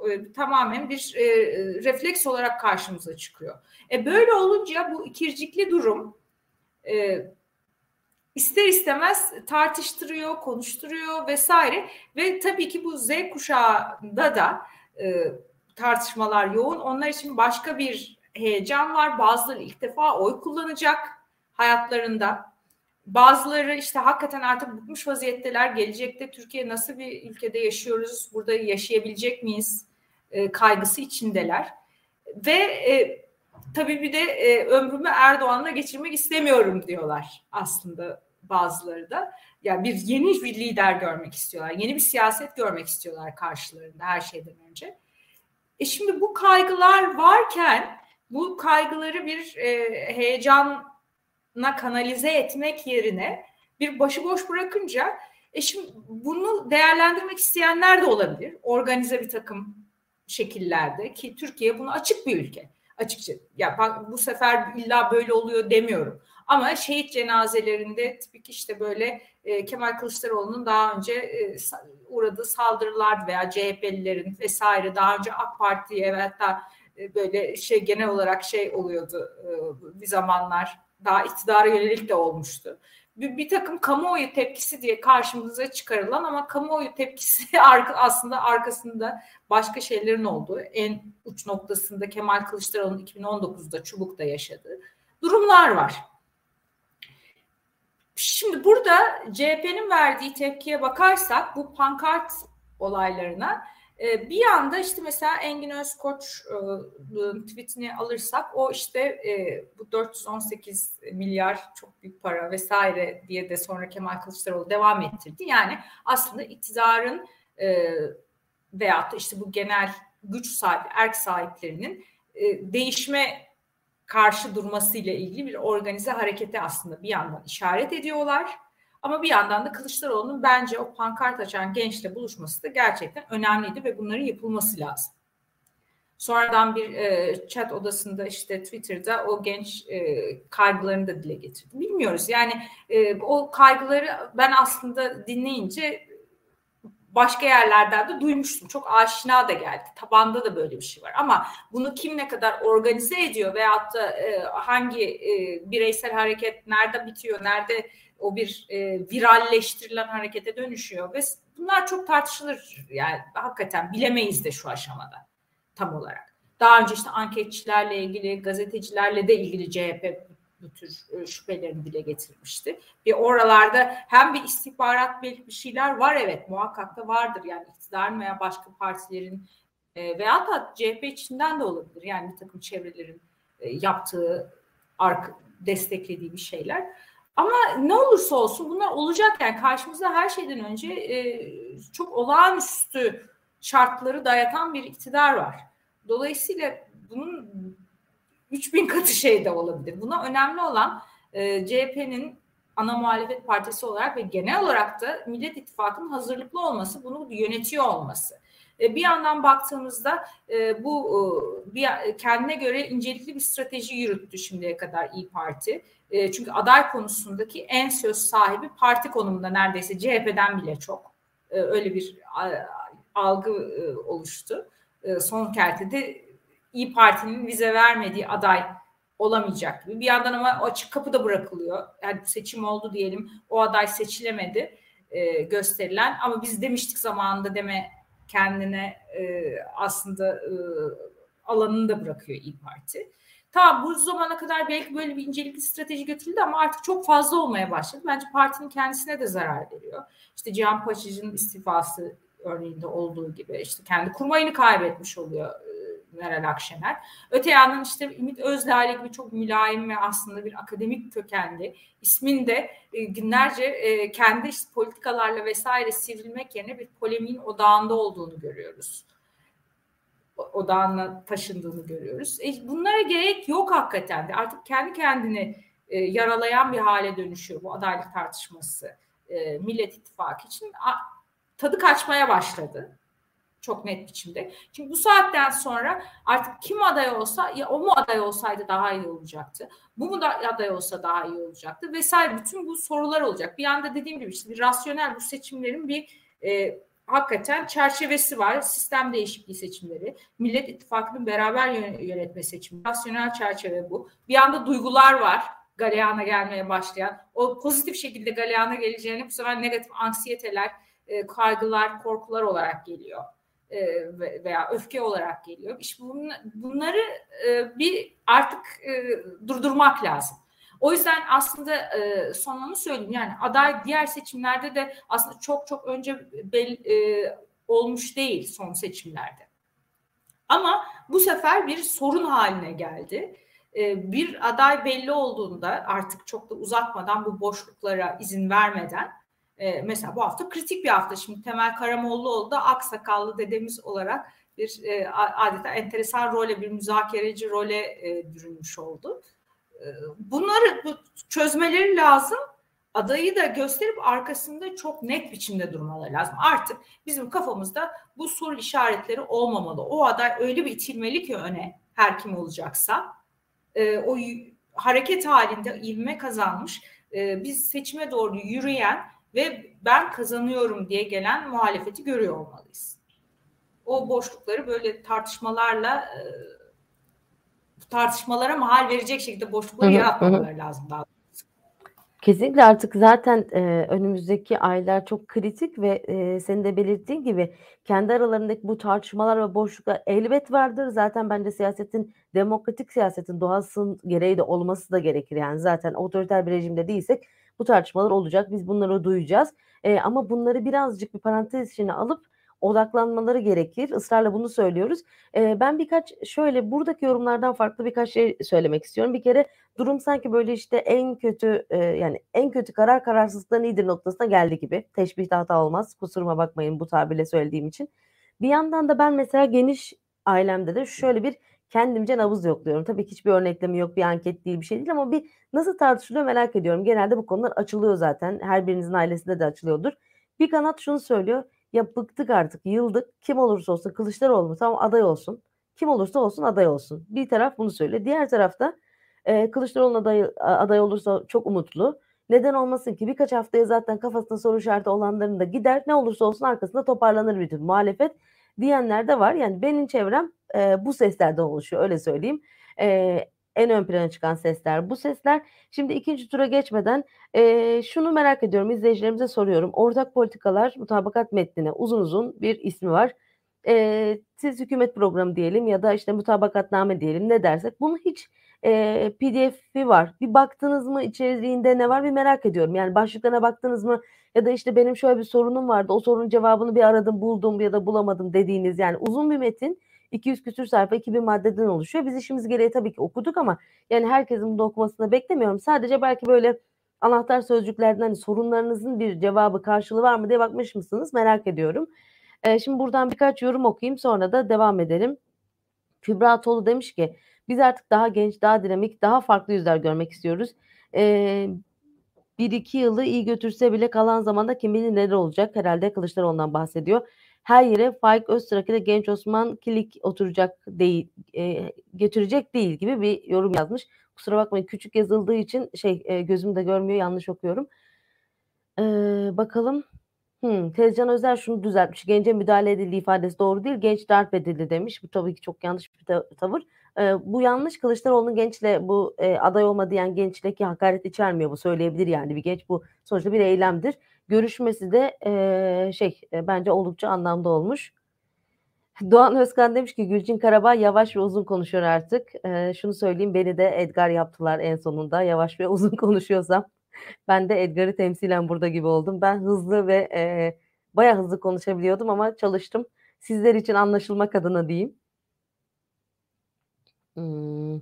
e, tamamen bir e, refleks olarak karşımıza çıkıyor. E böyle olunca bu ikircikli durum e, ister istemez tartıştırıyor, konuşturuyor vesaire ve tabii ki bu Z kuşağında da e, tartışmalar yoğun. Onlar için başka bir heyecan var. Bazıları ilk defa oy kullanacak hayatlarında. Bazıları işte hakikaten artık bıkmış vaziyetteler. Gelecekte Türkiye nasıl bir ülkede yaşıyoruz? Burada yaşayabilecek miyiz? E, kaygısı içindeler. Ve e, tabii bir de e, ömrümü Erdoğan'la geçirmek istemiyorum diyorlar aslında bazıları da. Yani bir yeni bir lider görmek istiyorlar. Yeni bir siyaset görmek istiyorlar karşılarında her şeyden önce. E şimdi bu kaygılar varken bu kaygıları bir e, heyecana kanalize etmek yerine bir başıboş bırakınca e şimdi bunu değerlendirmek isteyenler de olabilir. Organize bir takım şekillerde ki Türkiye buna açık bir ülke. Açıkça ya bak bu sefer illa böyle oluyor demiyorum. Ama şehit cenazelerinde tipik işte böyle e, Kemal Kılıçdaroğlu'nun daha önce e, uğradığı saldırılar veya C H P'lilerin vesaire daha önce AK Parti'ye ve hatta e, böyle şey genel olarak şey oluyordu e, bir zamanlar daha iktidara yönelik de olmuştu. Bir, bir takım kamuoyu tepkisi diye karşımıza çıkarılan ama kamuoyu tepkisi aslında arkasında başka şeylerin olduğu, en uç noktasında Kemal Kılıçdaroğlu'nun iki bin on dokuzda Çubuk'ta yaşadığı durumlar var. Şimdi burada C H P'nin verdiği tepkiye bakarsak bu pankart olaylarına bir yanda işte mesela Engin Özkoç'un tweetini alırsak o işte bu dört yüz on sekiz milyar çok büyük para vesaire diye de sonra Kemal Kılıçdaroğlu devam ettirdi. Yani aslında iktidarın veyahut da işte bu genel güç sahibi, erk sahiplerinin değişme karşı durmasıyla ilgili bir organize harekete aslında bir yandan işaret ediyorlar. Ama bir yandan da Kılıçdaroğlu'nun bence o pankart açan gençle buluşması da gerçekten önemliydi ve bunların yapılması lazım. Sonradan bir e, chat odasında işte Twitter'da o genç e, kaygılarını da dile getirdi. Bilmiyoruz yani e, o kaygıları ben aslında dinleyince başka yerlerden de duymuştum. Çok aşina da geldi. Tabanda da böyle bir şey var. Ama bunu kim ne kadar organize ediyor veyahut da e, hangi e, bireysel hareket nerede bitiyor, nerede o bir e, viralleştirilen harekete dönüşüyor ve bunlar çok tartışılır. Yani hakikaten bilemeyiz de şu aşamada tam olarak. Daha önce işte anketçilerle ilgili, gazetecilerle de ilgili C H P bu tür şüphelerini dile getirmişti. Bir oralarda hem bir istihbarat belki bir şeyler var, evet muhakkak da vardır. Yani iktidarın veya başka partilerin e, veyahut da C H P içinden de olabilir. Yani bir takım çevrelerin e, yaptığı, ark, desteklediği bir şeyler. Ama ne olursa olsun bunlar olacak yani karşımızda her şeyden önce e, çok olağanüstü şartları dayatan bir iktidar var. Dolayısıyla bunun üç bin katı şey de olabilir. Buna önemli olan e, C H P'nin ana muhalefet partisi olarak ve genel olarak da Millet İttifakı'nın hazırlıklı olması, bunu yönetiyor olması. E, bir yandan baktığımızda e, bu e, bir, kendine göre incelikli bir strateji yürüttü şimdiye kadar İYİ Parti. E, çünkü aday konusundaki en söz sahibi parti konumunda neredeyse C H P'den bile çok. E, öyle bir a, algı e, oluştu. E, son kertede İYİ Parti'nin vize vermediği aday olamayacak gibi. Bir yandan ama açık kapıda bırakılıyor. Yani seçim oldu diyelim, o aday seçilemedi e, gösterilen ama biz demiştik zamanında deme kendine e, aslında e, alanını da bırakıyor İYİ Parti. Tamam bu zamana kadar belki böyle bir incelikli strateji götürüldü ama artık çok fazla olmaya başladı. Bence partinin kendisine de zarar veriyor. İşte Cihan Paşacı'nın istifası örneğinde olduğu gibi işte kendi kurmayını kaybetmiş oluyor Meral Akşener. Öte yandan işte Ümit Özdağ gibi çok mülayim ve aslında bir akademik kökenli ismin de e, günlerce e, kendi işte politikalarla vesaire sivrilmek yerine bir polemiğin odağında olduğunu görüyoruz. Odağına taşındığını görüyoruz. E, bunlara gerek yok hakikaten de. Artık kendi kendini e, yaralayan bir hale dönüşüyor bu adaylık tartışması e, Millet İttifakı için. A, tadı kaçmaya başladı. Çok net biçimde. Çünkü bu saatten sonra artık kim aday olsa ya o mu aday olsaydı daha iyi olacaktı. Bu mu da aday olsa daha iyi olacaktı vesaire. Bütün bu sorular olacak. Bir anda dediğim gibi işte bir rasyonel bu seçimlerin bir e, hakikaten çerçevesi var. Sistem değişikliği seçimleri, Millet İttifakı'nın beraber yönetme seçimi, rasyonel çerçeve bu. Bir anda duygular var. Galeyana gelmeye başlayan. O pozitif şekilde galeyana geleceğini bu sefer negatif anksiyeteler, e, kaygılar, korkular olarak geliyor. E, veya öfke olarak geliyor. İşte bunları e, bir artık e, durdurmak lazım. O yüzden aslında e, son onu söyleyeyim. Yani aday diğer seçimlerde de aslında çok çok önce belli, e, olmuş değil son seçimlerde. Ama bu sefer bir sorun haline geldi. E, bir aday belli olduğunda artık çok da uzatmadan bu boşluklara izin vermeden e, mesela bu hafta kritik bir hafta. Şimdi Temel Karamollaoğlu da aksakallı dedemiz olarak bir e, adeta enteresan role, bir müzakereci role e, bürünmüş oldu. Bunları çözmeleri lazım. Adayı da gösterip arkasında çok net biçimde durmaları lazım. Artık bizim kafamızda bu soru işaretleri olmamalı. O aday öyle bir itilmeli ki öne, her kim olacaksa. E, o hareket halinde ivme kazanmış, e, biz seçime doğru yürüyen ve ben kazanıyorum diye gelen muhalefeti görüyor olmalıyız. O boşlukları böyle tartışmalarla e, tartışmalara mahal verecek şekilde boşlukları Hı hı, yaratmamaları hı. lazım daha. Kesinlikle artık zaten e, önümüzdeki aylar çok kritik ve e, senin de belirttiğin gibi kendi aralarındaki bu tartışmalar ve boşluklar elbet vardır. Zaten bence siyasetin, demokratik siyasetin doğasının gereği de olması da gerekir. Yani zaten otoriter bir rejimde değilsek bu tartışmalar olacak. Biz bunları duyacağız. E, ama bunları birazcık bir parantez içine alıp odaklanmaları gerekir. Israrla bunu söylüyoruz. E, ben birkaç şöyle buradaki yorumlardan farklı birkaç şey söylemek istiyorum. Bir kere durum sanki böyle işte en kötü e, yani en kötü karar kararsızlıktan iyidir noktasına geldi gibi. Teşbihte hata olmaz. Kusuruma bakmayın bu tabirle söylediğim için. Bir yandan da ben mesela geniş ailemde de şöyle bir kendimce nabız yokluyorum. Tabii ki hiçbir örneklemi yok, bir anket değil, bir şey değil ama bir nasıl tartışılıyor merak ediyorum. Genelde bu konular açılıyor zaten. Her birinizin ailesinde de açılıyordur. Bir kanat şunu söylüyor. Ya bıktık artık, yıldık. Kim olursa olsun Kılıçdaroğlu mu? Tamam aday olsun. Kim olursa olsun aday olsun. Bir taraf bunu söylüyor. Diğer tarafta e, Kılıçdaroğlu'na aday, aday olursa çok umutlu. Neden olmasın ki? Birkaç haftaya zaten kafasında soru işareti olanların da gider. Ne olursa olsun arkasında toparlanır bütün muhalefet diyenler de var. Yani benim çevrem e, bu seslerden oluşuyor. Öyle söyleyeyim. E, en ön plana çıkan sesler bu sesler. Şimdi ikinci tura geçmeden e, şunu merak ediyorum. İzleyicilerimize soruyorum. Ortak politikalar mutabakat metnine uzun uzun bir ismi var. E, siz hükümet programı diyelim ya da işte mutabakatname diyelim ne dersek. Bunu hiç e, P D F'i var. Bir baktınız mı içeriğinde ne var bir merak ediyorum. Yani başlıklarına baktınız mı ya da işte benim şöyle bir sorunum vardı. O sorunun cevabını bir aradım buldum ya da bulamadım dediğiniz yani uzun bir metin iki yüz küsür sayfa iki bin maddeden oluşuyor. Biz işimiz gereği tabii ki okuduk ama yani herkesin bunu okumasını beklemiyorum. Sadece belki böyle anahtar sözcüklerden hani sorunlarınızın bir cevabı karşılığı var mı diye bakmış mısınız merak ediyorum. E, şimdi buradan birkaç yorum okuyayım sonra da devam edelim. Kübra Atoğlu demiş ki biz artık daha genç, daha dinamik, daha farklı yüzler görmek istiyoruz. Ee, bir iki yılı iyi götürse bile kalan zamanda kim bilir neler olacak. Herhalde Kılıçdaroğlu'ndan bahsediyor. Her yere Faik Öztürk ile Genç Osman Kilik oturacak değil, e, getirecek değil gibi bir yorum yazmış. Kusura bakmayın küçük yazıldığı için şey e, gözüm de görmüyor yanlış okuyorum. Ee, bakalım. Hmm, Tezcan Özer şunu düzeltmiş. Gence müdahale edildiği ifadesi doğru değil. Genç darp edildi demiş. Bu tabii ki çok yanlış bir ta- tavır. Ee, bu yanlış. Kılıçdaroğlu'nun gençle bu e, aday olma diyen gençteki hakaret içermiyor. Bu söyleyebilir yani bir genç. Bu sonuçta bir eylemdir. Görüşmesi de e, şey e, bence oldukça anlamda olmuş. Doğan Özkan demiş ki Gülçin Karabağ yavaş ve uzun konuşuyor artık. E, şunu söyleyeyim beni de Edgar yaptılar en sonunda. Yavaş ve uzun konuşuyorsam. Ben de Edgar'ı temsilen burada gibi oldum. Ben hızlı ve e, bayağı hızlı konuşabiliyordum ama çalıştım. Sizler için anlaşılmak adına diyeyim. Hmm.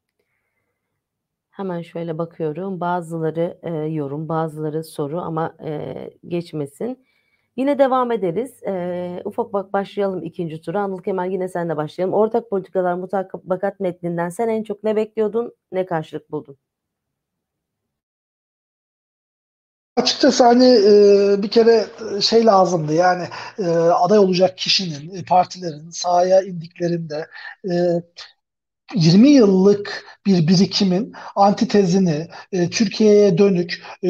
Hemen şöyle bakıyorum. Bazıları e, yorum, bazıları soru ama e, geçmesin. Yine devam ederiz. E, ufak bak başlayalım ikinci tura. Anıl Kemal yine senle başlayalım. Ortak politikalar mutabakat metninden sen en çok ne bekliyordun, ne karşılık buldun? Açıkçası hani e, bir kere şey lazımdı yani e, aday olacak kişinin, e, partilerin sahaya indiklerinde e, yirmi yıllık bir birikimin antitezini, e, Türkiye'ye dönük e,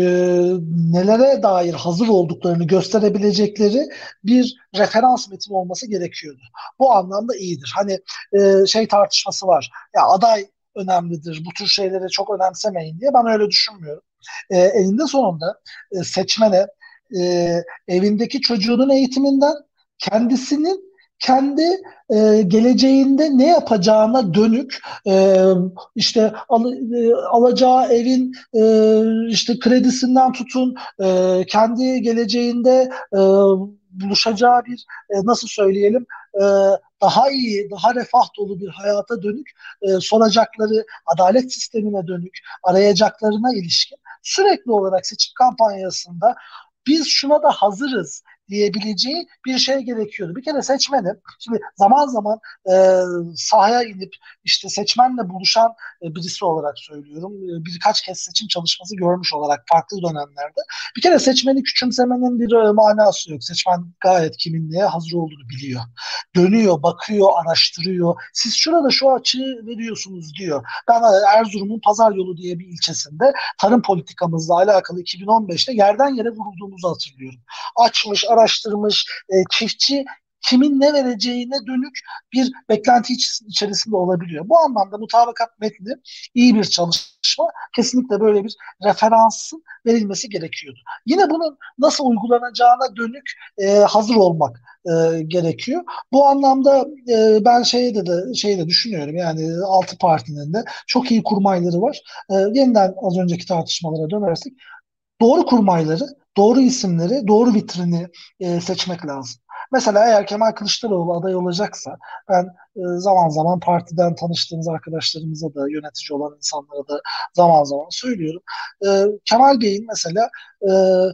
nelere dair hazır olduklarını gösterebilecekleri bir referans metin olması gerekiyordu. Bu anlamda iyidir. Hani e, şey tartışması var. Ya aday önemlidir. Bu tür şeyleri çok önemsemeyin diye. Ben öyle düşünmüyorum. E, eninde sonunda e, seçmene e, evindeki çocuğunun eğitiminden kendisinin kendi e, geleceğinde ne yapacağına dönük e, işte al, e, alacağı evin e, işte kredisinden tutun e, kendi geleceğinde e, buluşacağı bir e, nasıl söyleyelim e, daha iyi, daha refah dolu bir hayata dönük e, soracakları, adalet sistemine dönük arayacaklarına ilişkin sürekli olarak seçim kampanyasında biz şuna da hazırız diyebileceği bir şey gerekiyordu. Bir kere seçmenin, şimdi zaman zaman e, sahaya inip işte seçmenle buluşan e, birisi olarak söylüyorum. E, birkaç kez seçim çalışması görmüş olarak farklı dönemlerde. Bir kere seçmeni küçümsemenin bir e, manası yok. Seçmen gayet kimin neye hazır olduğunu biliyor. Dönüyor, bakıyor, araştırıyor. Siz şurada şu açığı veriyorsunuz diyor. Ben e, Erzurum'un Pazar Yolu diye bir ilçesinde tarım politikamızla alakalı iki bin on beşte yerden yere vurulduğumuzu hatırlıyorum. Açmış, araştırmış, e, çiftçi kimin ne vereceğine dönük bir beklenti içerisinde olabiliyor. Bu anlamda mutabakat metni iyi bir çalışma. Kesinlikle böyle bir referansın verilmesi gerekiyordu. Yine bunun nasıl uygulanacağına dönük e, hazır olmak e, gerekiyor. Bu anlamda e, ben şeyde de şeyde düşünüyorum. Yani altı partinin de çok iyi kurmayları var. E, yeniden az önceki tartışmalara dönersek doğru kurmayları, doğru isimleri, doğru vitrini e, seçmek lazım. Mesela eğer Kemal Kılıçdaroğlu aday olacaksa ben e, zaman zaman partiden tanıştığımız arkadaşlarımıza da yönetici olan insanlara da zaman zaman söylüyorum. E, Kemal Bey'in mesela e,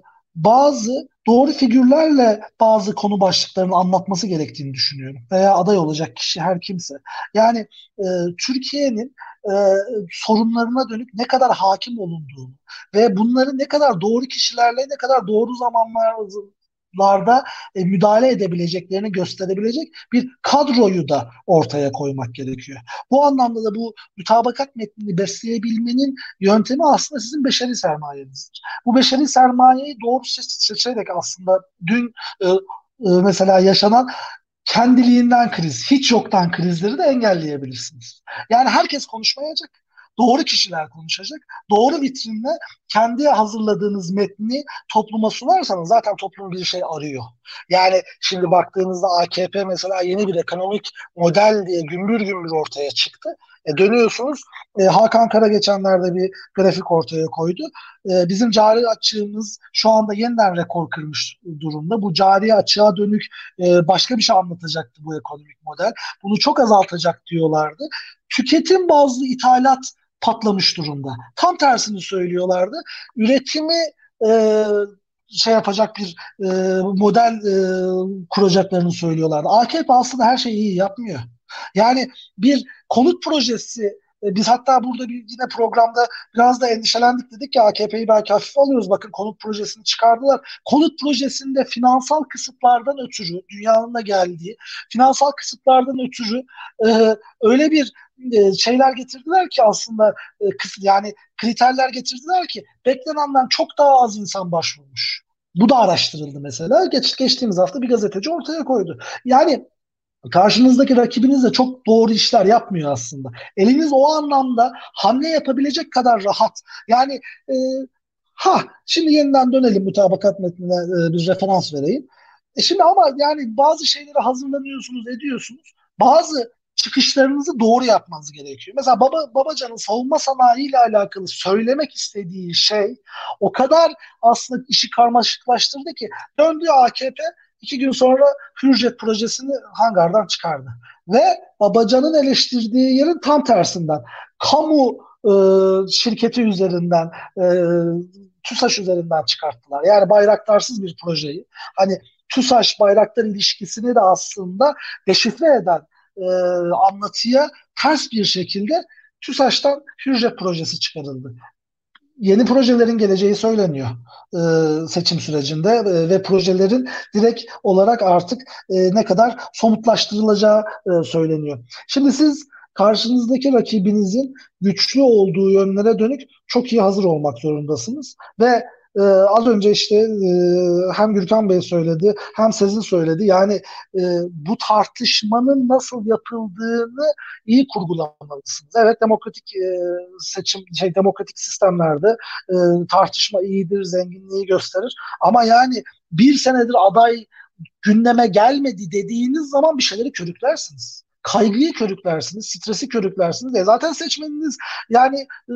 bazı doğru figürlerle bazı konu başlıklarını anlatması gerektiğini düşünüyorum. Veya aday olacak kişi her kimse. Yani e, Türkiye'nin e, sorunlarına dönük ne kadar hakim olunduğunu ve bunları ne kadar doğru kişilerle ne kadar doğru zamanlarda e, müdahale edebileceklerini gösterebilecek bir kadroyu da ortaya koymak gerekiyor. Bu anlamda da bu mütabakat metnini besleyebilmenin yöntemi aslında sizin beşeri sermayenizdir. Bu beşeri sermayeyi doğru seçerek aslında dün e, e, mesela yaşanan kendiliğinden kriz, hiç yoktan krizleri de engelleyebilirsiniz. Yani herkes konuşmayacak, doğru kişiler konuşacak, doğru vitrinle kendi hazırladığınız metni topluma sunarsanız zaten toplum bir şey arıyor. Yani şimdi baktığınızda A K P mesela yeni bir ekonomik model diye gümbür gümbür ortaya çıktı. E dönüyorsunuz, e, Hakan Kara geçenlerde bir grafik ortaya koydu. E, bizim cari açığımız şu anda yeniden rekor kırmış durumda. Bu cari açığa dönük e, başka bir şey anlatacaktı bu ekonomik model. Bunu çok azaltacak diyorlardı. Tüketim bazlı ithalat patlamış durumda. Tam tersini söylüyorlardı. Üretimi e, şey yapacak bir e, model e, kuracaklarını söylüyorlardı. A K P aslında her şeyi iyi yapmıyor. Yani bir konut projesi e, biz hatta burada bir yine programda biraz da endişelendik, dedik ki A K P'yi belki hafife alıyoruz. Bakın konut projesini çıkardılar. Konut projesinde finansal kısıtlardan ötürü dünyanın da geldiği finansal kısıtlardan ötürü e, öyle bir e, şeyler getirdiler ki aslında e, kıs- yani kriterler getirdiler ki beklenenden çok daha az insan başvurmuş. Bu da araştırıldı mesela. Geç, geçtiğimiz hafta bir gazeteci ortaya koydu. Yani karşınızdaki rakibiniz de çok doğru işler yapmıyor aslında. Eliniz o anlamda hamle yapabilecek kadar rahat. Yani e, ha şimdi yeniden dönelim mutabakat metnine e, bir referans vereyim. E şimdi ama yani bazı şeyleri hazırlanıyorsunuz, ediyorsunuz. Bazı çıkışlarınızı doğru yapmanız gerekiyor. Mesela Baba, Babacan'ın savunma sanayi ile alakalı söylemek istediği şey o kadar aslında işi karmaşıklaştırdı ki döndü A K P iki gün sonra Hürjet projesini hangardan çıkardı. Ve Babacan'ın eleştirdiği yerin tam tersinden kamu e, şirketi üzerinden e, TÜSAŞ üzerinden çıkarttılar. Yani bayraktarsız bir projeyi. Hani TÜSAŞ Bayraktar ilişkisini de aslında deşifre eden e, anlatıya ters bir şekilde TÜSAŞ'tan Hürjet projesi çıkarıldı. Yeni projelerin geleceği söyleniyor e, seçim sürecinde e, ve projelerin direkt olarak artık e, ne kadar somutlaştırılacağı e, söyleniyor. Şimdi siz karşınızdaki rakibinizin güçlü olduğu yönlere dönük çok iyi hazır olmak zorundasınız. Ve e, az önce işte e, hem Gürkan Bey söyledi hem Sezin söyledi. Yani e, bu tartışmanın nasıl yapıldığını iyi kurgulamalısınız. Evet, demokratik e, seçim şey demokratik sistemlerde e, tartışma iyidir, zenginliği gösterir. Ama yani bir senedir aday gündeme gelmedi dediğiniz zaman bir şeyleri körüklersiniz. Kaygıyı körüklersiniz, stresi körüklersiniz. E zaten seçmeniniz yani e,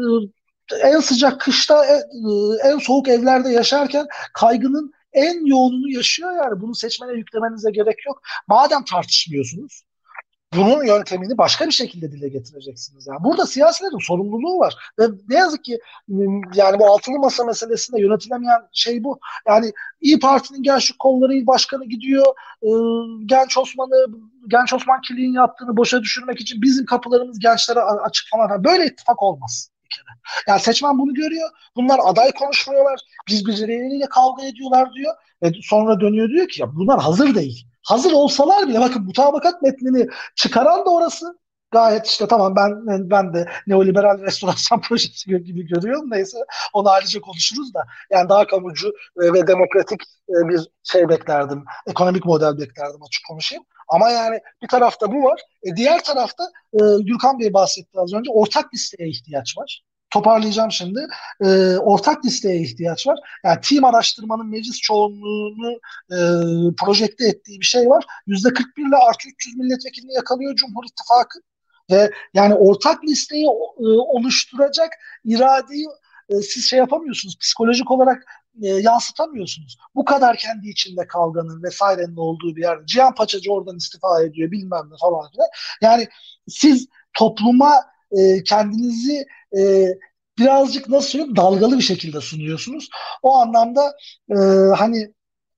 en sıcak kışta e, en soğuk evlerde yaşarken kaygının en yoğununu yaşıyor yani. Bunu seçmene yüklemenize gerek yok. Madem tartışmıyorsunuz, bunun yöntemini başka bir şekilde dile getireceksiniz. Yani burada siyasilerin sorumluluğu var. Ve ne yazık ki yani bu altılı masa meselesinde yönetilemeyen şey bu. Yani İyi Parti'nin gençlik kolları il başkanı gidiyor. E, Genç Osman'ı Genç Osman Kiliğin yaptığını boşa düşürmek için bizim kapılarımız gençlere açık falan. Böyle ittifak olmaz. Yani seçmen bunu görüyor. Bunlar aday konuşmuyorlar. Birbirleriyle kavga ediyorlar diyor. Ve sonra dönüyor diyor ki ya bunlar hazır değil. Hazır olsalar bile bakın mutabakat metnini çıkaran da orası. Gayet işte tamam ben ben de neoliberal restorasyon projesi gibi görüyorum. Neyse onu ayrıca konuşuruz da. Yani daha kamucu ve demokratik bir şey beklerdim. Ekonomik model beklerdim, açık konuşayım. Ama yani bir tarafta bu var. E diğer tarafta e, Gürkan Bey bahsetti az önce, ortak listeye ihtiyaç var. Toparlayacağım şimdi. E, ortak listeye ihtiyaç var. Yani team araştırmanın meclis çoğunluğunu e, projekte ettiği bir şey var. yüzde kırk bir ile artı üç yüz milletvekilini yakalıyor Cumhur İttifakı. Ve yani ortak listeyi e, oluşturacak iradeyi e, siz şey yapamıyorsunuz. Psikolojik olarak e, yansıtamıyorsunuz. Bu kadar kendi içinde kavganın vesairenin olduğu bir yerde. Cihan Paçacı oradan istifa ediyor bilmem ne falan filan. Yani siz topluma e, kendinizi e, birazcık nasıl söyleyeyim dalgalı bir şekilde sunuyorsunuz. O anlamda e, hani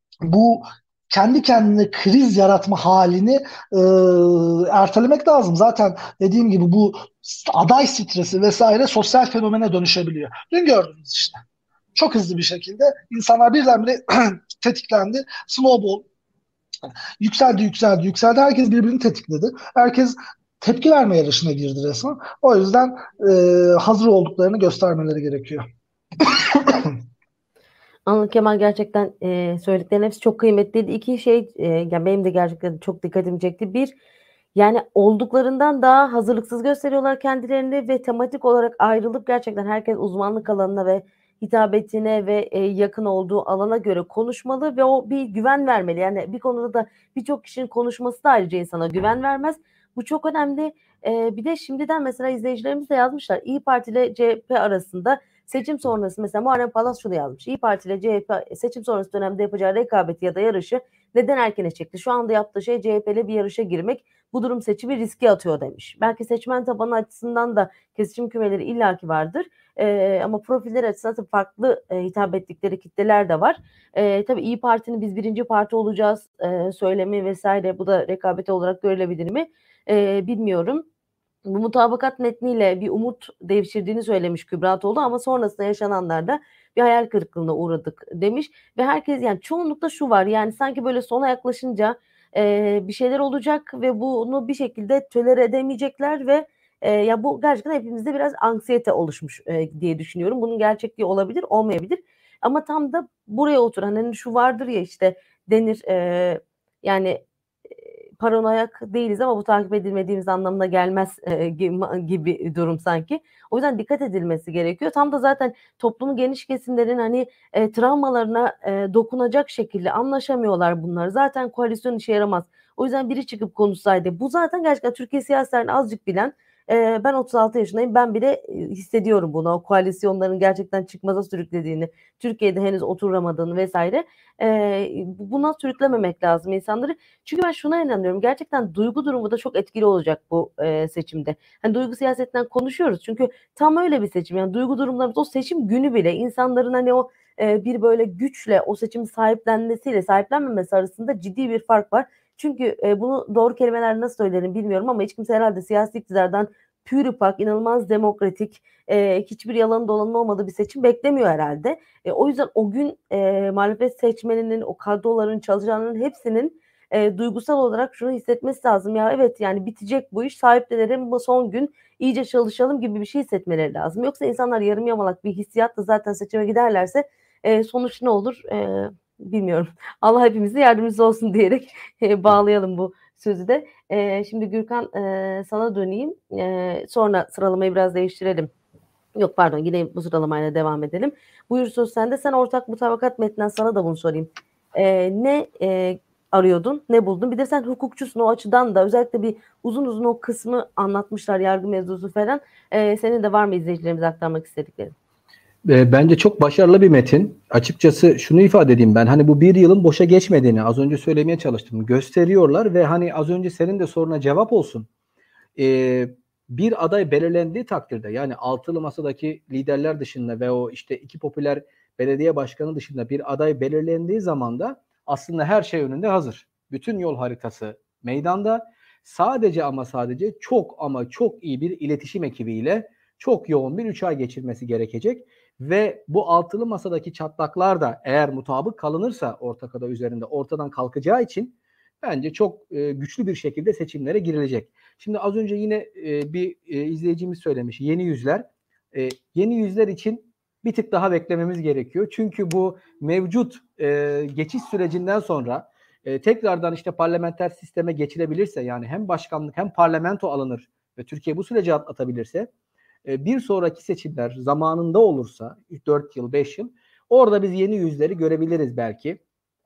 bu kendi kendine kriz yaratma halini e, ertelemek lazım. Zaten dediğim gibi bu aday stresi vesaire sosyal fenomene dönüşebiliyor. Dün gördünüz işte. Çok hızlı bir şekilde insanlar birdenbire tetiklendi. Snowball yükseldi, yükseldi, yükseldi. Herkes birbirini tetikledi. Herkes tepki verme yarışına girdi resmen. O yüzden e, hazır olduklarını göstermeleri gerekiyor. Anıl Kemal, gerçekten e, söylediklerin hepsi çok kıymetliydi. İki şey e, yani benim de gerçekten çok dikkatimi çekti. Bir, yani olduklarından daha hazırlıksız gösteriyorlar kendilerini ve tematik olarak ayrılıp gerçekten herkes uzmanlık alanına ve hitabetine ve e, yakın olduğu alana göre konuşmalı ve o bir güven vermeli. Yani bir konuda da birçok kişinin konuşması da ayrıca insana güven vermez. Bu çok önemli. E, bir de şimdiden mesela izleyicilerimiz de yazmışlar. İyi Parti ile C H P arasında seçim sonrası mesela Muharrem Palas şunu yazmış. İyi Parti ile C H P seçim sonrası dönemde yapacağı rekabeti ya da yarışı neden erkene çekti? Şu anda yaptığı şey C H P ile bir yarışa girmek. Bu durum seçimi riske atıyor demiş. Belki seçmen tabanı açısından da kesişim kümeleri illaki vardır. Ee, ama profiller açısından farklı e, hitap ettikleri kitleler de var. Ee, tabii İyi Parti'nin biz birinci parti olacağız e, söylemi vesaire, bu da rekabeti olarak görülebilir mi? E, bilmiyorum. Bu mutabakat metniyle bir umut devşirdiğini söylemiş Kübra Tolu ama sonrasında yaşananlarda bir hayal kırıklığına uğradık demiş. Ve herkes, yani çoğunlukta şu var, yani sanki böyle sona yaklaşınca e, bir şeyler olacak ve bunu bir şekilde tolere edemeyecekler ve e, ya bu gerçekten hepimizde biraz anksiyete oluşmuş e, diye düşünüyorum. Bunun gerçekliği olabilir, olmayabilir. Ama tam da buraya oturan, hani şu vardır ya işte denir e, yani paranoyak değiliz ama bu takip edilmediğimiz anlamına gelmez e, gibi, gibi durum sanki. O yüzden dikkat edilmesi gerekiyor. Tam da zaten toplumun geniş kesimlerin hani e, travmalarına e, dokunacak şekilde anlaşamıyorlar bunlar. Zaten koalisyon işe yaramaz. O yüzden biri çıkıp konuşsaydı. Bu zaten gerçekten Türkiye siyasetlerini azıcık bilen, e, ben otuz altı yaşındayım. Ben bile hissediyorum bunu. O koalisyonların gerçekten çıkmaza sürüklediğini, Türkiye'de henüz oturamadığını vesaire. E, buna sürüklememek lazım insanları. Çünkü ben şuna inanıyorum. Gerçekten duygu durumu da çok etkili olacak bu e, seçimde. Hani duygu siyasetinden konuşuyoruz. Çünkü tam öyle bir seçim. Yani duygu durumlarımız o seçim günü bile insanların hani o e, bir böyle güçle o seçimi sahiplenmesiyle sahiplenmemesi arasında ciddi bir fark var. Çünkü e, bunu doğru kelimeler nasıl söylerim bilmiyorum ama hiç kimse herhalde siyasi iktidardan pürüpak, inanılmaz demokratik, e, hiçbir yalanın dolanın olmadığı bir seçim beklemiyor herhalde. E, o yüzden o gün e, muhalefet seçmeninin, o kadroların, çalışanların hepsinin e, duygusal olarak şunu hissetmesi lazım. Ya evet yani bitecek bu iş, sahiplenelim bu son gün iyice çalışalım gibi bir şey hissetmeleri lazım. Yoksa insanlar yarım yamalak bir hissiyatla zaten seçime giderlerse e, sonuç ne olur e, bilmiyorum. Allah hepimize yardımcımız olsun diyerek e, bağlayalım bu sözü de. E, şimdi Gürkan e, sana döneyim. E, sonra sıralamayı biraz değiştirelim. Yok pardon yine bu sıralamayla devam edelim. Buyur söz sende. Sen ortak mutabakat metninden sana da bunu sorayım. E, ne e, arıyordun? Ne buldun? Bir de sen hukukçusun, o açıdan da özellikle bir uzun uzun o kısmı anlatmışlar, yargı mevzusu falan. E, senin de var mı izleyicilerimize aktarmak istediklerin? E, bence çok başarılı bir metin. Açıkçası şunu ifade edeyim ben. Hani bu bir yılın boşa geçmediğini az önce söylemeye çalıştım. Gösteriyorlar ve hani az önce senin de soruna cevap olsun. E, bir aday belirlendiği takdirde, yani altılı masadaki liderler dışında ve o işte iki popüler belediye başkanı dışında bir aday belirlendiği zaman da aslında her şey önünde hazır. Bütün yol haritası meydanda. Sadece ama sadece çok ama çok iyi bir iletişim ekibiyle çok yoğun bir üç ay geçirmesi gerekecek. Ve bu altılı masadaki çatlaklar da eğer mutabık kalınırsa ortak aday üzerinde ortadan kalkacağı için bence çok e, güçlü bir şekilde seçimlere girilecek. Şimdi az önce yine e, bir e, izleyicimiz söylemiş, yeni yüzler. E, yeni yüzler için bir tık daha beklememiz gerekiyor. Çünkü bu mevcut e, geçiş sürecinden sonra e, tekrardan işte parlamenter sisteme geçilebilirse, yani hem başkanlık hem parlamento alınır ve Türkiye bu süreci atlatabilirse, e, bir sonraki seçimler zamanında olursa dört yıl beş yıl orada biz yeni yüzleri görebiliriz belki.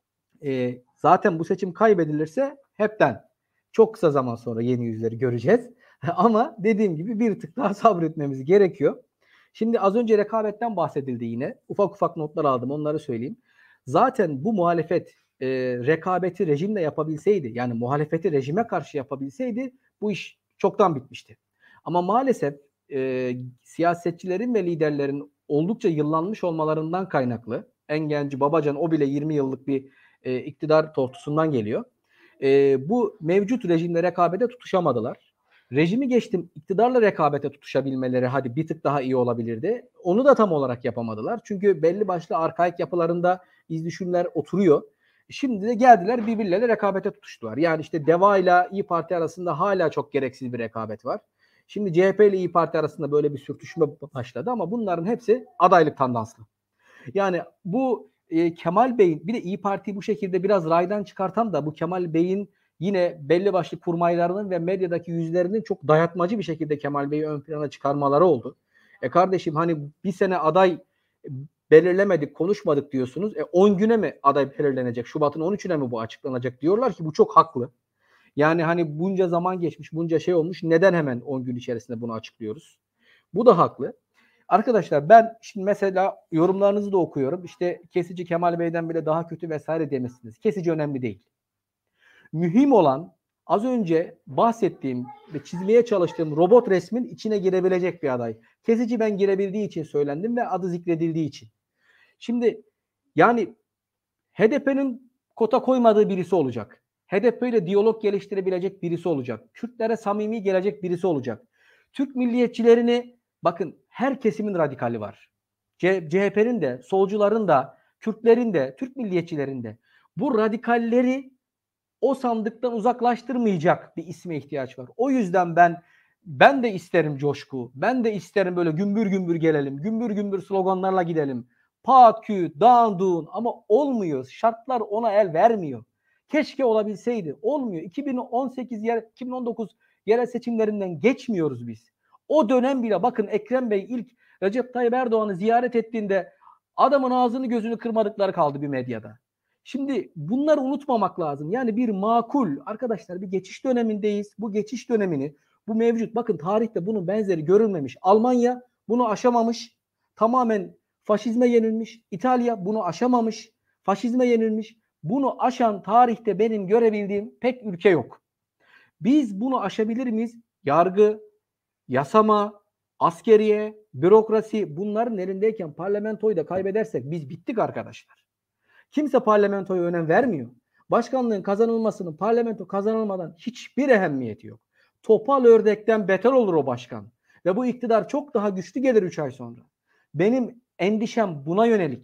E, zaten bu seçim kaybedilirse hepten çok kısa zaman sonra yeni yüzleri göreceğiz. Ama dediğim gibi bir tık daha sabretmemiz gerekiyor. Şimdi az önce rekabetten bahsedildi yine. Ufak ufak notlar aldım, onları söyleyeyim. Zaten bu muhalefet e, rekabeti rejimle yapabilseydi, yani muhalefeti rejime karşı yapabilseydi bu iş çoktan bitmişti. Ama maalesef e, siyasetçilerin ve liderlerin oldukça yıllanmış olmalarından kaynaklı, en genci Babacan o bile yirmi yıllık bir e, iktidar tortusundan geliyor. E, bu mevcut rejimle rekabete tutuşamadılar. Rejimi geçtim, iktidarla rekabete tutuşabilmeleri hadi bir tık daha iyi olabilirdi. Onu da tam olarak yapamadılar. Çünkü belli başlı arkaik yapılarında izdüşümler oturuyor. Şimdi de geldiler birbirleriyle rekabete tutuştular. Yani işte DEVA ile İYİ Parti arasında hala çok gereksiz bir rekabet var. Şimdi C H P ile İYİ Parti arasında böyle bir sürtüşme başladı ama bunların hepsi adaylık tandanslı. Yani bu e, Kemal Bey'in, bir de İYİ Parti'yi bu şekilde biraz raydan çıkartan da bu Kemal Bey'in yine belli başlı kurmaylarının ve medyadaki yüzlerinin çok dayatmacı bir şekilde Kemal Bey'i ön plana çıkarmaları oldu. E kardeşim hani bir sene aday belirlemedik, konuşmadık diyorsunuz. E on güne mi aday belirlenecek? Şubat'ın on üçüne mi bu açıklanacak? Diyorlar ki bu çok haklı. Yani hani bunca zaman geçmiş, bunca şey olmuş. Neden hemen on gün içerisinde bunu açıklıyoruz? Bu da haklı. Arkadaşlar ben şimdi mesela yorumlarınızı da okuyorum. İşte Kesici Kemal Bey'den bile daha kötü vesaire demişsiniz. Kesici önemli değil. Mühim olan az önce bahsettiğim ve çizmeye çalıştığım robot resmin içine girebilecek bir aday. Kesici ben girebildiği için söylendim ve adı zikredildiği için. Şimdi yani H D P'nin kota koymadığı birisi olacak. H D P ile diyalog geliştirebilecek birisi olacak. Kürtlere samimi gelecek birisi olacak. Türk milliyetçilerini bakın her kesimin radikali var. C H P'nin de, solcuların da, Kürtlerin de, Türk milliyetçilerin de. Bu radikalleri o sandıktan uzaklaştırmayacak bir isme ihtiyaç var. O yüzden ben ben de isterim coşku. Ben de isterim böyle gümbür gümbür gelelim. Gümbür gümbür sloganlarla gidelim. Pat küt, dağın duğun ama olmuyor. Şartlar ona el vermiyor. Keşke olabilseydi. Olmuyor. iki bin on sekiz yer, iki bin on dokuz yerel seçimlerinden geçmiyoruz biz. O dönem bile bakın Ekrem Bey ilk Recep Tayyip Erdoğan'ı ziyaret ettiğinde adamın ağzını gözünü kırmadıkları kaldı bir medyada. Şimdi bunları unutmamak lazım. Yani bir makul arkadaşlar bir geçiş dönemindeyiz. Bu geçiş dönemini bu mevcut bakın tarihte bunun benzeri görülmemiş. Almanya bunu aşamamış. Tamamen faşizme yenilmiş. İtalya bunu aşamamış. Faşizme yenilmiş. Bunu aşan tarihte benim görebildiğim pek ülke yok. Biz bunu aşabilir miyiz? Yargı, yasama, askeriye, bürokrasi bunların elindeyken parlamentoyu da kaybedersek biz bittik arkadaşlar. Kimse parlamentoya önem vermiyor. Başkanlığın kazanılmasının parlamento kazanılmadan hiçbir ehemmiyeti yok. Topal ördekten beter olur o başkan. Ve bu iktidar çok daha güçlü gelir üç ay sonra. Benim endişem buna yönelik.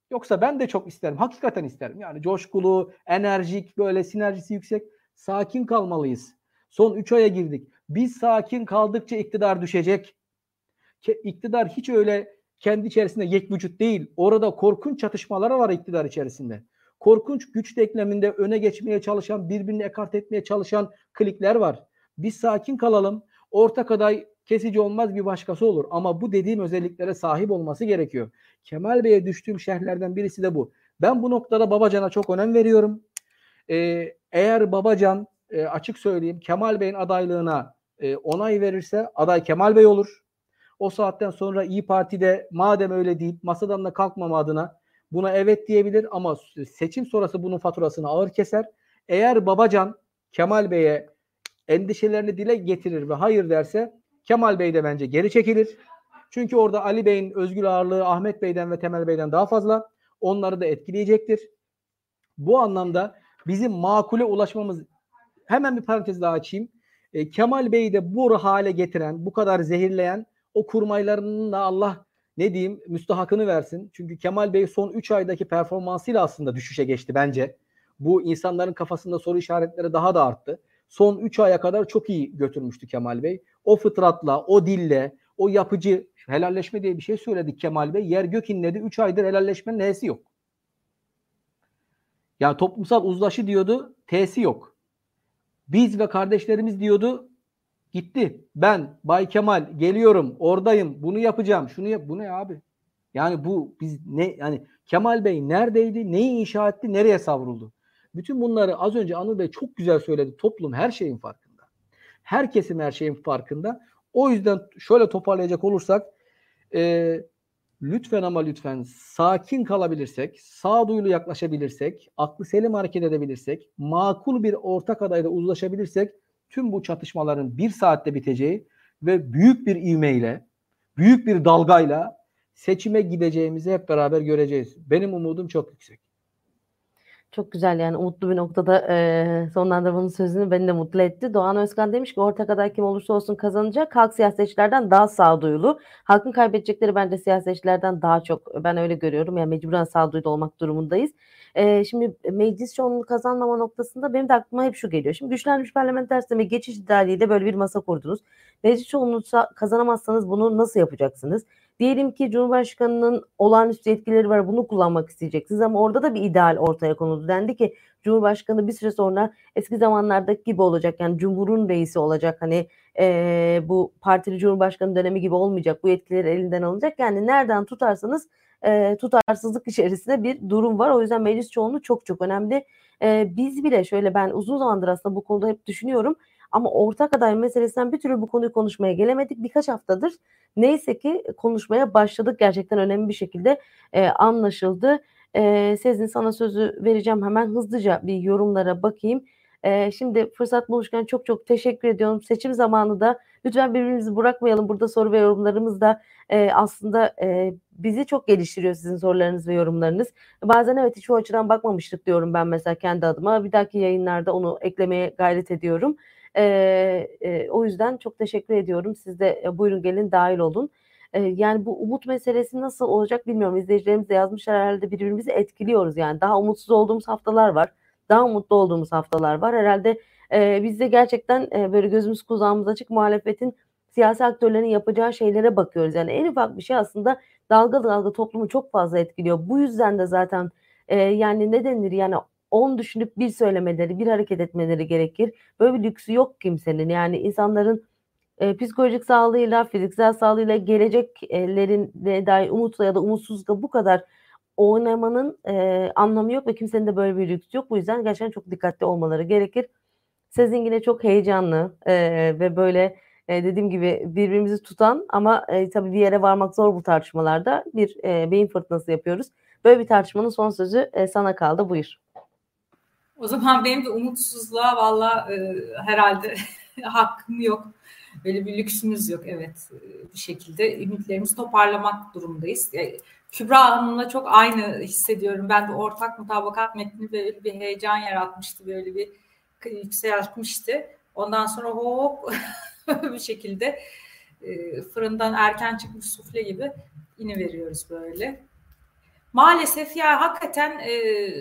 Yoksa ben de çok isterim. Hakikaten isterim. Yani coşkulu, enerjik, böyle sinerjisi yüksek. Sakin kalmalıyız. Son üç aya girdik. Biz sakin kaldıkça iktidar düşecek. Ke- İktidar hiç öyle kendi içerisinde yek vücut değil. Orada korkunç çatışmalar var iktidar içerisinde. Korkunç güç denkleminde öne geçmeye çalışan, birbirini ekart etmeye çalışan klikler var. Biz sakin kalalım. Ortak aday kesici olmaz, bir başkası olur. Ama bu dediğim özelliklere sahip olması gerekiyor. Kemal Bey'e düştüğüm şerhlerden birisi de bu. Ben bu noktada Babacan'a çok önem veriyorum. Ee, eğer Babacan, e, açık söyleyeyim, Kemal Bey'in adaylığına e, onay verirse aday Kemal Bey olur. O saatten sonra İyi Parti'de madem öyle deyip masadan da kalkmama adına buna evet diyebilir ama seçim sonrası bunun faturasını ağır keser. Eğer Babacan Kemal Bey'e endişelerini dile getirir ve hayır derse Kemal Bey de bence geri çekilir. Çünkü orada Ali Bey'in özgür ağırlığı Ahmet Bey'den ve Temel Bey'den daha fazla. Onları da etkileyecektir. Bu anlamda bizim makule ulaşmamız, hemen bir parantez daha açayım. E, Kemal Bey'i de bu hale getiren, bu kadar zehirleyen o kurmaylarının da Allah ne diyeyim müstahakını versin. Çünkü Kemal Bey son üç aydaki performansıyla aslında düşüşe geçti bence. Bu insanların kafasında soru işaretleri daha da arttı. Son üç aya kadar çok iyi götürmüştü Kemal Bey. O fıtratla, o dille, o yapıcı helalleşme diye bir şey söyledik Kemal Bey. Yer gök inledi. üç aydır helalleşmenin neyesi yok. Yani toplumsal uzlaşı diyordu, T'si yok. Biz ve kardeşlerimiz diyordu, gitti. Ben Bay Kemal geliyorum, oradayım, bunu yapacağım, şunu yap. Bu ne abi? Yani bu biz ne yani Kemal Bey neredeydi, neyi inşa etti, nereye savruldu? Bütün bunları az önce Anıl Bey çok güzel söyledi. Toplum her şeyin farkında. Her kesim her şeyin farkında. O yüzden şöyle toparlayacak olursak e, lütfen ama lütfen sakin kalabilirsek, sağduyulu yaklaşabilirsek, aklı selim hareket edebilirsek, makul bir ortak adayla uzlaşabilirsek tüm bu çatışmaların bir saatte biteceği ve büyük bir ivmeyle, büyük bir dalgayla seçime gideceğimizi hep beraber göreceğiz. Benim umudum çok yüksek. Çok güzel, yani umutlu bir noktada e, sonlandırmanın sözünü beni de mutlu etti. Doğan Özkan demiş ki ortak aday kim olursa olsun kazanacak. Halk siyasetçilerden daha sağduyulu. Halkın kaybedecekleri bence siyasetçilerden daha çok. Ben öyle görüyorum. Yani mecburen sağduyulu olmak durumundayız. E, şimdi meclis çoğunluğu kazanmama noktasında benim de aklıma hep şu geliyor. Şimdi güçlenmiş parlamenter sisteme geçiş idealiyle böyle bir masa kurdunuz. Meclis çoğunluğu kazanamazsanız bunu nasıl yapacaksınız? Diyelim ki Cumhurbaşkanı'nın olağanüstü yetkileri var, bunu kullanmak isteyeceksiniz ama orada da bir ideal ortaya konuldu. Dendi ki Cumhurbaşkanı bir süre sonra eski zamanlardaki gibi olacak, yani Cumhur'un reisi olacak, hani e, bu partili Cumhurbaşkanı dönemi gibi olmayacak, bu yetkileri elinden alınacak. Yani nereden tutarsanız e, tutarsızlık içerisinde bir durum var. O yüzden meclis çoğunluğu çok çok önemli. E, biz bile şöyle, ben uzun zamandır aslında bu konuda hep düşünüyorum. Ama ortak aday meselesinden bir türlü bu konuyu konuşmaya gelemedik. Birkaç haftadır neyse ki konuşmaya başladık. Gerçekten önemli bir şekilde e, anlaşıldı. E, Sezin, sana sözü vereceğim. Hemen hızlıca bir yorumlara bakayım. E, şimdi fırsat bulmuşken çok çok teşekkür ediyorum. Seçim zamanı da lütfen birbirimizi bırakmayalım. Burada soru ve yorumlarımız da e, aslında e, bizi çok geliştiriyor, sizin sorularınız ve yorumlarınız. Bazen evet hiç o açıdan bakmamıştık diyorum ben mesela kendi adıma. Bir dahaki yayınlarda onu eklemeye gayret ediyorum. Ee, e, o yüzden çok teşekkür ediyorum. Siz de e, buyurun gelin, dahil olun. Ee, yani bu umut meselesi nasıl olacak bilmiyorum. İzleyicilerimiz de yazmışlar, herhalde birbirimizi etkiliyoruz. Yani daha umutsuz olduğumuz haftalar var. Daha mutlu olduğumuz haftalar var. Herhalde e, biz de gerçekten e, böyle gözümüz kulağımız açık muhalefetin, siyasi aktörlerin yapacağı şeylere bakıyoruz. Yani en ufak bir şey aslında dalga dalga toplumu çok fazla etkiliyor. Bu yüzden de zaten e, yani ne denir, yani on düşünüp bir söylemeleri, bir hareket etmeleri gerekir. Böyle bir lüksü yok kimsenin. Yani insanların e, psikolojik sağlığıyla, fiziksel sağlığıyla, geleceklerine dair umutla ya da umutsuzlukla bu kadar oynamanın e, anlamı yok ve kimsenin de böyle bir lüksü yok. Bu yüzden gerçekten çok dikkatli olmaları gerekir. Sezin yine çok heyecanlı e, ve böyle e, dediğim gibi birbirimizi tutan ama e, tabii bir yere varmak zor bu tartışmalarda, bir e, beyin fırtınası yapıyoruz. Böyle bir tartışmanın son sözü e, sana kaldı. Buyur. O zaman benim de umutsuzluğa valla e, herhalde hakkım yok. Böyle bir lüksümüz yok. Evet, e, bir şekilde ümitlerimizi toparlamak durumundayız. Yani, Kübra Hanım'la çok aynı hissediyorum. Ben de ortak mutabakat metni böyle bir heyecan yaratmıştı. Böyle bir yükseltmişti. Ondan sonra hop bir şekilde e, fırından erken çıkmış sufle gibi iniveriyoruz böyle. maalesef ya hakikaten e,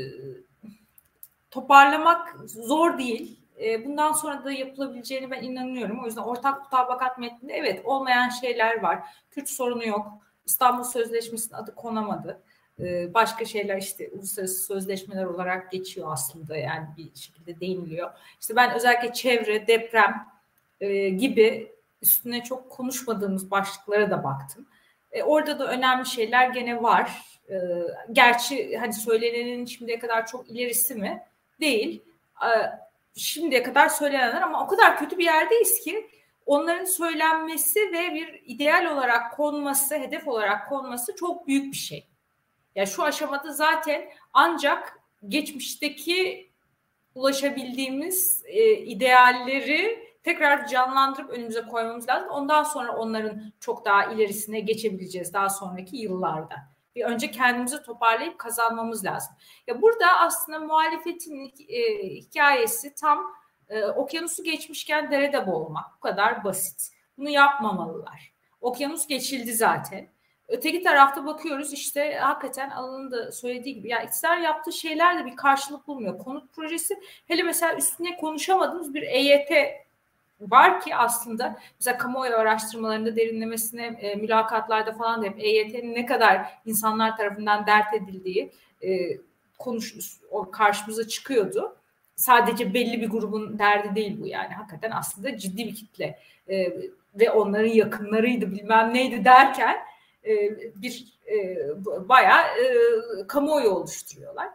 toparlamak zor değil. E, bundan sonra da yapılabileceğini ben inanıyorum. O yüzden ortak mutabakat metninde evet olmayan şeyler var. Kürt sorunu yok. İstanbul Sözleşmesi'nin adı konamadı. E, başka şeyler işte uluslararası sözleşmeler olarak geçiyor aslında, yani bir şekilde değiniliyor. İşte ben özellikle çevre, deprem e, gibi üstüne çok konuşmadığımız başlıklara da baktım. E, orada da önemli şeyler gene var. E, gerçi hani söylenenin şimdiye kadar çok ilerisi mi? Değil. E, şimdiye kadar söylenenler, ama o kadar kötü bir yerdeyiz ki onların söylenmesi ve bir ideal olarak konması, hedef olarak konması çok büyük bir şey. Yani şu aşamada zaten ancak geçmişteki ulaşabildiğimiz e, idealleri tekrar canlandırıp önümüze koymamız lazım. Ondan sonra onların çok daha ilerisine geçebileceğiz daha sonraki yıllarda. Bir önce kendimizi toparlayıp kazanmamız lazım. Ya burada aslında muhalefetin e, hikayesi tam e, okyanusu geçmişken derede boğulmak. Bu kadar basit. Bunu yapmamalılar. Okyanus geçildi zaten. Öteki tarafta bakıyoruz işte hakikaten Alan'ın da söylediği gibi ya iktidar yaptığı şeyler de bir karşılık bulmuyor. Konut projesi, hele mesela üstüne konuşamadığımız bir E Y T var ki aslında mesela kamuoyu araştırmalarında derinlemesine e, mülakatlarda falan da hep E Y T'nin ne kadar insanlar tarafından dert edildiği e, konuş o karşımıza çıkıyordu. Sadece belli bir grubun derdi değil bu, yani hakikaten aslında ciddi bir kitle e, ve onların yakınlarıydı bilmem neydi derken e, bir e, bayağı e, kamuoyu oluşturuyorlar.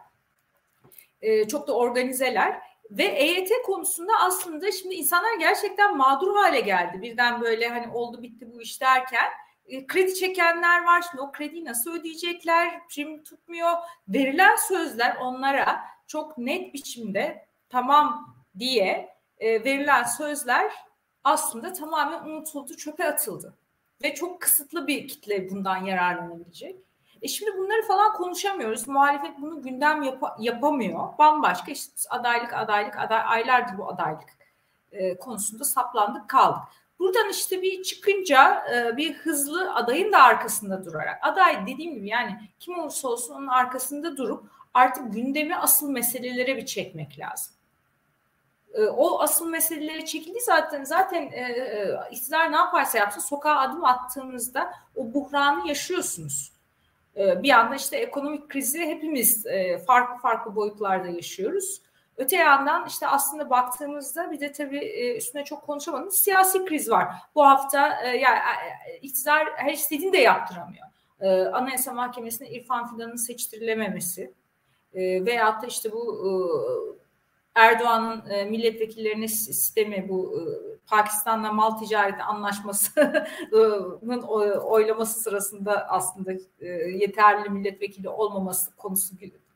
E, çok da organizeler. Ve E Y T konusunda aslında şimdi insanlar gerçekten mağdur hale geldi. Birden böyle hani oldu bitti bu iş derken e, kredi çekenler var. Şimdi o krediyi nasıl ödeyecekler? Prim tutmuyor. Verilen sözler onlara çok net biçimde tamam diye e, verilen sözler aslında tamamen unutuldu, çöpe atıldı. Ve çok kısıtlı bir kitle bundan yararlanabilecek. E şimdi bunları falan konuşamıyoruz. Muhalefet bunu gündem yap- yapamıyor. Bambaşka işte adaylık, adaylık, aday, aylardır bu adaylık e, konusunda saplandık kaldık. Buradan işte bir çıkınca e, bir hızlı adayın da arkasında durarak, aday dediğim gibi yani kim olursa olsun onun arkasında durup artık gündemi asıl meselelere bir çekmek lazım. E, o asıl meseleleri çekildi zaten zaten e, iktidar ne yaparsa yapsın sokağa adım attığınızda o buhranı yaşıyorsunuz. Bir yanda işte ekonomik krizi hepimiz farklı farklı boyutlarda yaşıyoruz. Öte yandan işte aslında baktığımızda bir de tabii üstüne çok konuşamadığımız siyasi kriz var. Bu hafta yani iktidar her istediğini de yaptıramıyor. Anayasa Mahkemesi'ne İrfan Fidan'ın seçtirilememesi veyahut da işte bu Erdoğan'ın milletvekillerine sistemi, bu Pakistan'la mal ticareti anlaşmasının oylaması sırasında aslında yeterli milletvekili olmaması konusu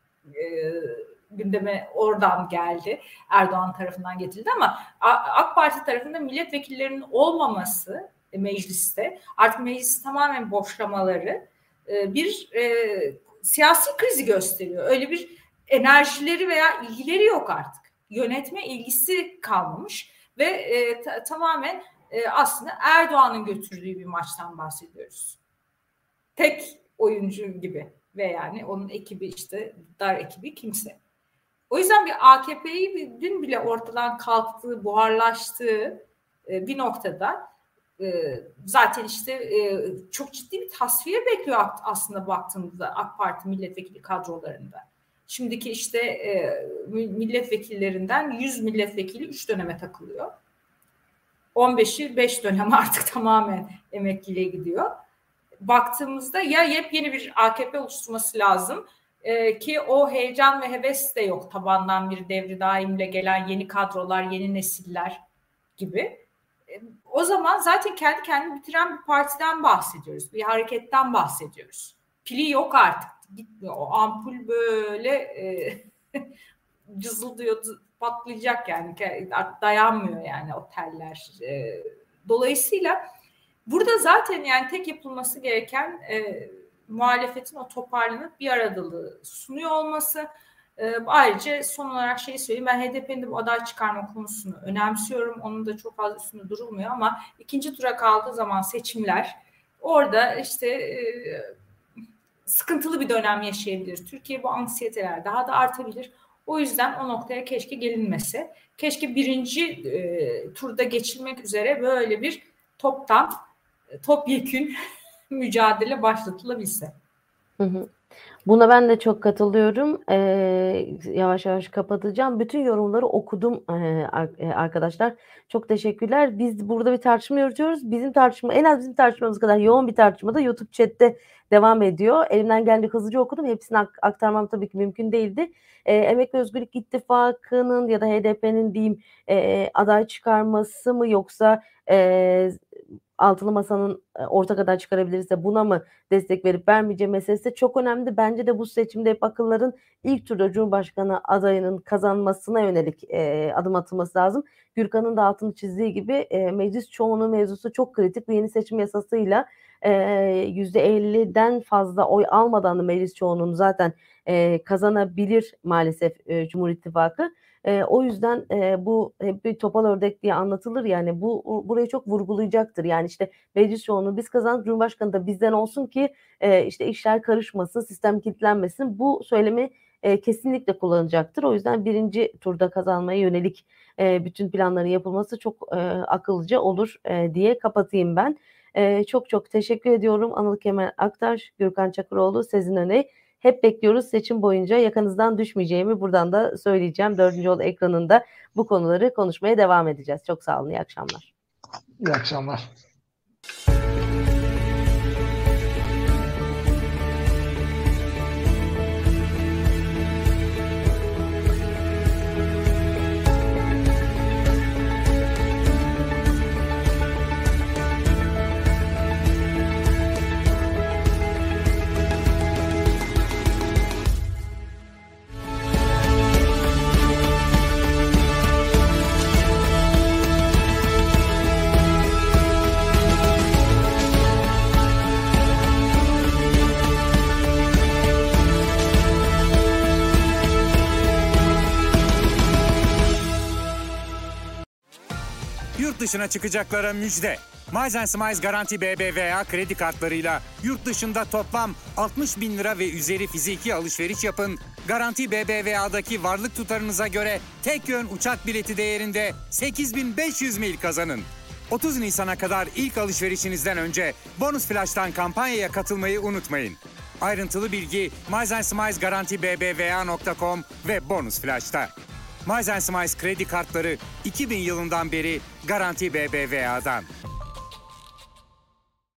gündeme oradan geldi. Erdoğan tarafından getirildi ama AK Parti tarafında milletvekillerinin olmaması mecliste, artık meclisi tamamen boşlamaları bir siyasi krizi gösteriyor. Öyle bir enerjileri veya ilgileri yok artık. Yönetme ilgisi kalmamış ve e, t- tamamen e, aslında Erdoğan'ın götürdüğü bir maçtan bahsediyoruz. Tek oyuncu gibi ve yani onun ekibi işte dar ekibi kimse. O yüzden bir A K P'yi dün bile ortadan kalktığı, buharlaştığı e, bir noktada e, zaten işte e, çok ciddi bir tasfiye bekliyor aslında baktığımızda AK Parti milletvekili kadrolarında. Şimdiki işte e, milletvekillerinden yüz milletvekili üç döneme takılıyor. on beşi beş dönem artık tamamen emekliliğe gidiyor. Baktığımızda ya yepyeni bir A K P oluşturması lazım e, ki o heyecan ve heves de yok. Tabandan bir devri daimle gelen yeni kadrolar, yeni nesiller gibi. E, o zaman zaten kendi kendini bitiren bir partiden bahsediyoruz. Bir hareketten bahsediyoruz. Pili yok artık. Gitmiyor. O ampul böyle e, cızıldıyor, patlayacak yani. Dayanmıyor yani o teller. E, dolayısıyla burada zaten yani tek yapılması gereken e, muhalefetin o toparlanıp bir aradalığı sunuyor olması. E, ayrıca son olarak şey söyleyeyim. Ben H D P'nin de bu aday çıkarma konusunu önemsiyorum. Onun da çok fazla üstünde durulmuyor ama ikinci tura kaldığı zaman seçimler orada işte e, sıkıntılı bir dönem yaşayabilir. Türkiye bu anksiyeteler daha da artabilir. O yüzden o noktaya keşke gelinmese. Keşke birinci e, turda geçilmek üzere böyle bir toptan, topyekün mücadele başlatılabilse. Hı hı. Buna ben de çok katılıyorum. Ee, yavaş yavaş kapatacağım. Bütün yorumları okudum ee, arkadaşlar. Çok teşekkürler. Biz burada bir tartışma yürütüyoruz. Bizim tartışma, en az bizim tartışmamız kadar yoğun bir tartışma da YouTube chatte devam ediyor. Elimden geldiği hızlıca okudum. Hepsini aktarmam tabii ki mümkün değildi. Ee, Emek ve Özgürlük İttifakı'nın ya da H D P'nin diyeyim e, aday çıkarması mı yoksa e, Altılı Masa'nın ortak aday çıkarabilirse buna mı destek verip vermeyeceği meselesi de çok önemli. Bence de bu seçimde hep akılların ilk turda Cumhurbaşkanı adayının kazanmasına yönelik e, adım atılması lazım. Gürkan'ın da altını çizdiği gibi e, meclis çoğunluğu mevzusu çok kritik. Bu yeni seçim yasasıyla e, yüzde elliden fazla oy almadan da meclis çoğunluğunu zaten e, kazanabilir maalesef e, Cumhur İttifakı. E, o yüzden e, bu hep bir topal ördek diye anlatılır, yani bu burayı çok vurgulayacaktır. Yani işte meclis çoğunluğu biz kazandık, Cumhurbaşkanı da bizden olsun ki e, işte işler karışmasın, sistem kilitlenmesin. Bu söylemi e, kesinlikle kullanacaktır. O yüzden birinci turda kazanmaya yönelik e, bütün planların yapılması çok e, akıllıca olur e, diye kapatayım ben. E, çok çok teşekkür ediyorum Anıl Kemal Aktaş, Gürkan Çakıroğlu, Sezin Öney. Hep bekliyoruz seçim boyunca, yakanızdan düşmeyeceğimi buradan da söyleyeceğim. Dördüncü Yol ekranında bu konuları konuşmaya devam edeceğiz. Çok sağ olun, iyi akşamlar. İyi akşamlar. Yurt dışına çıkacaklara müjde. Miles Smiles Garanti B B V A kredi kartlarıyla yurt dışında toplam altmış bin lira ve üzeri fiziki alışveriş yapın. Garanti B B V A'daki varlık tutarınıza göre tek yön uçak bileti değerinde sekiz bin beş yüz mil kazanın. otuz Nisan'a kadar ilk alışverişinizden önce Bonus Flash'tan kampanyaya katılmayı unutmayın. Ayrıntılı bilgi Miles Smiles Garanti B B V A nokta com ve Bonus Flash'ta. Miles Smiles kredi kartları iki bin yılından beri Garanti B B V A'dan.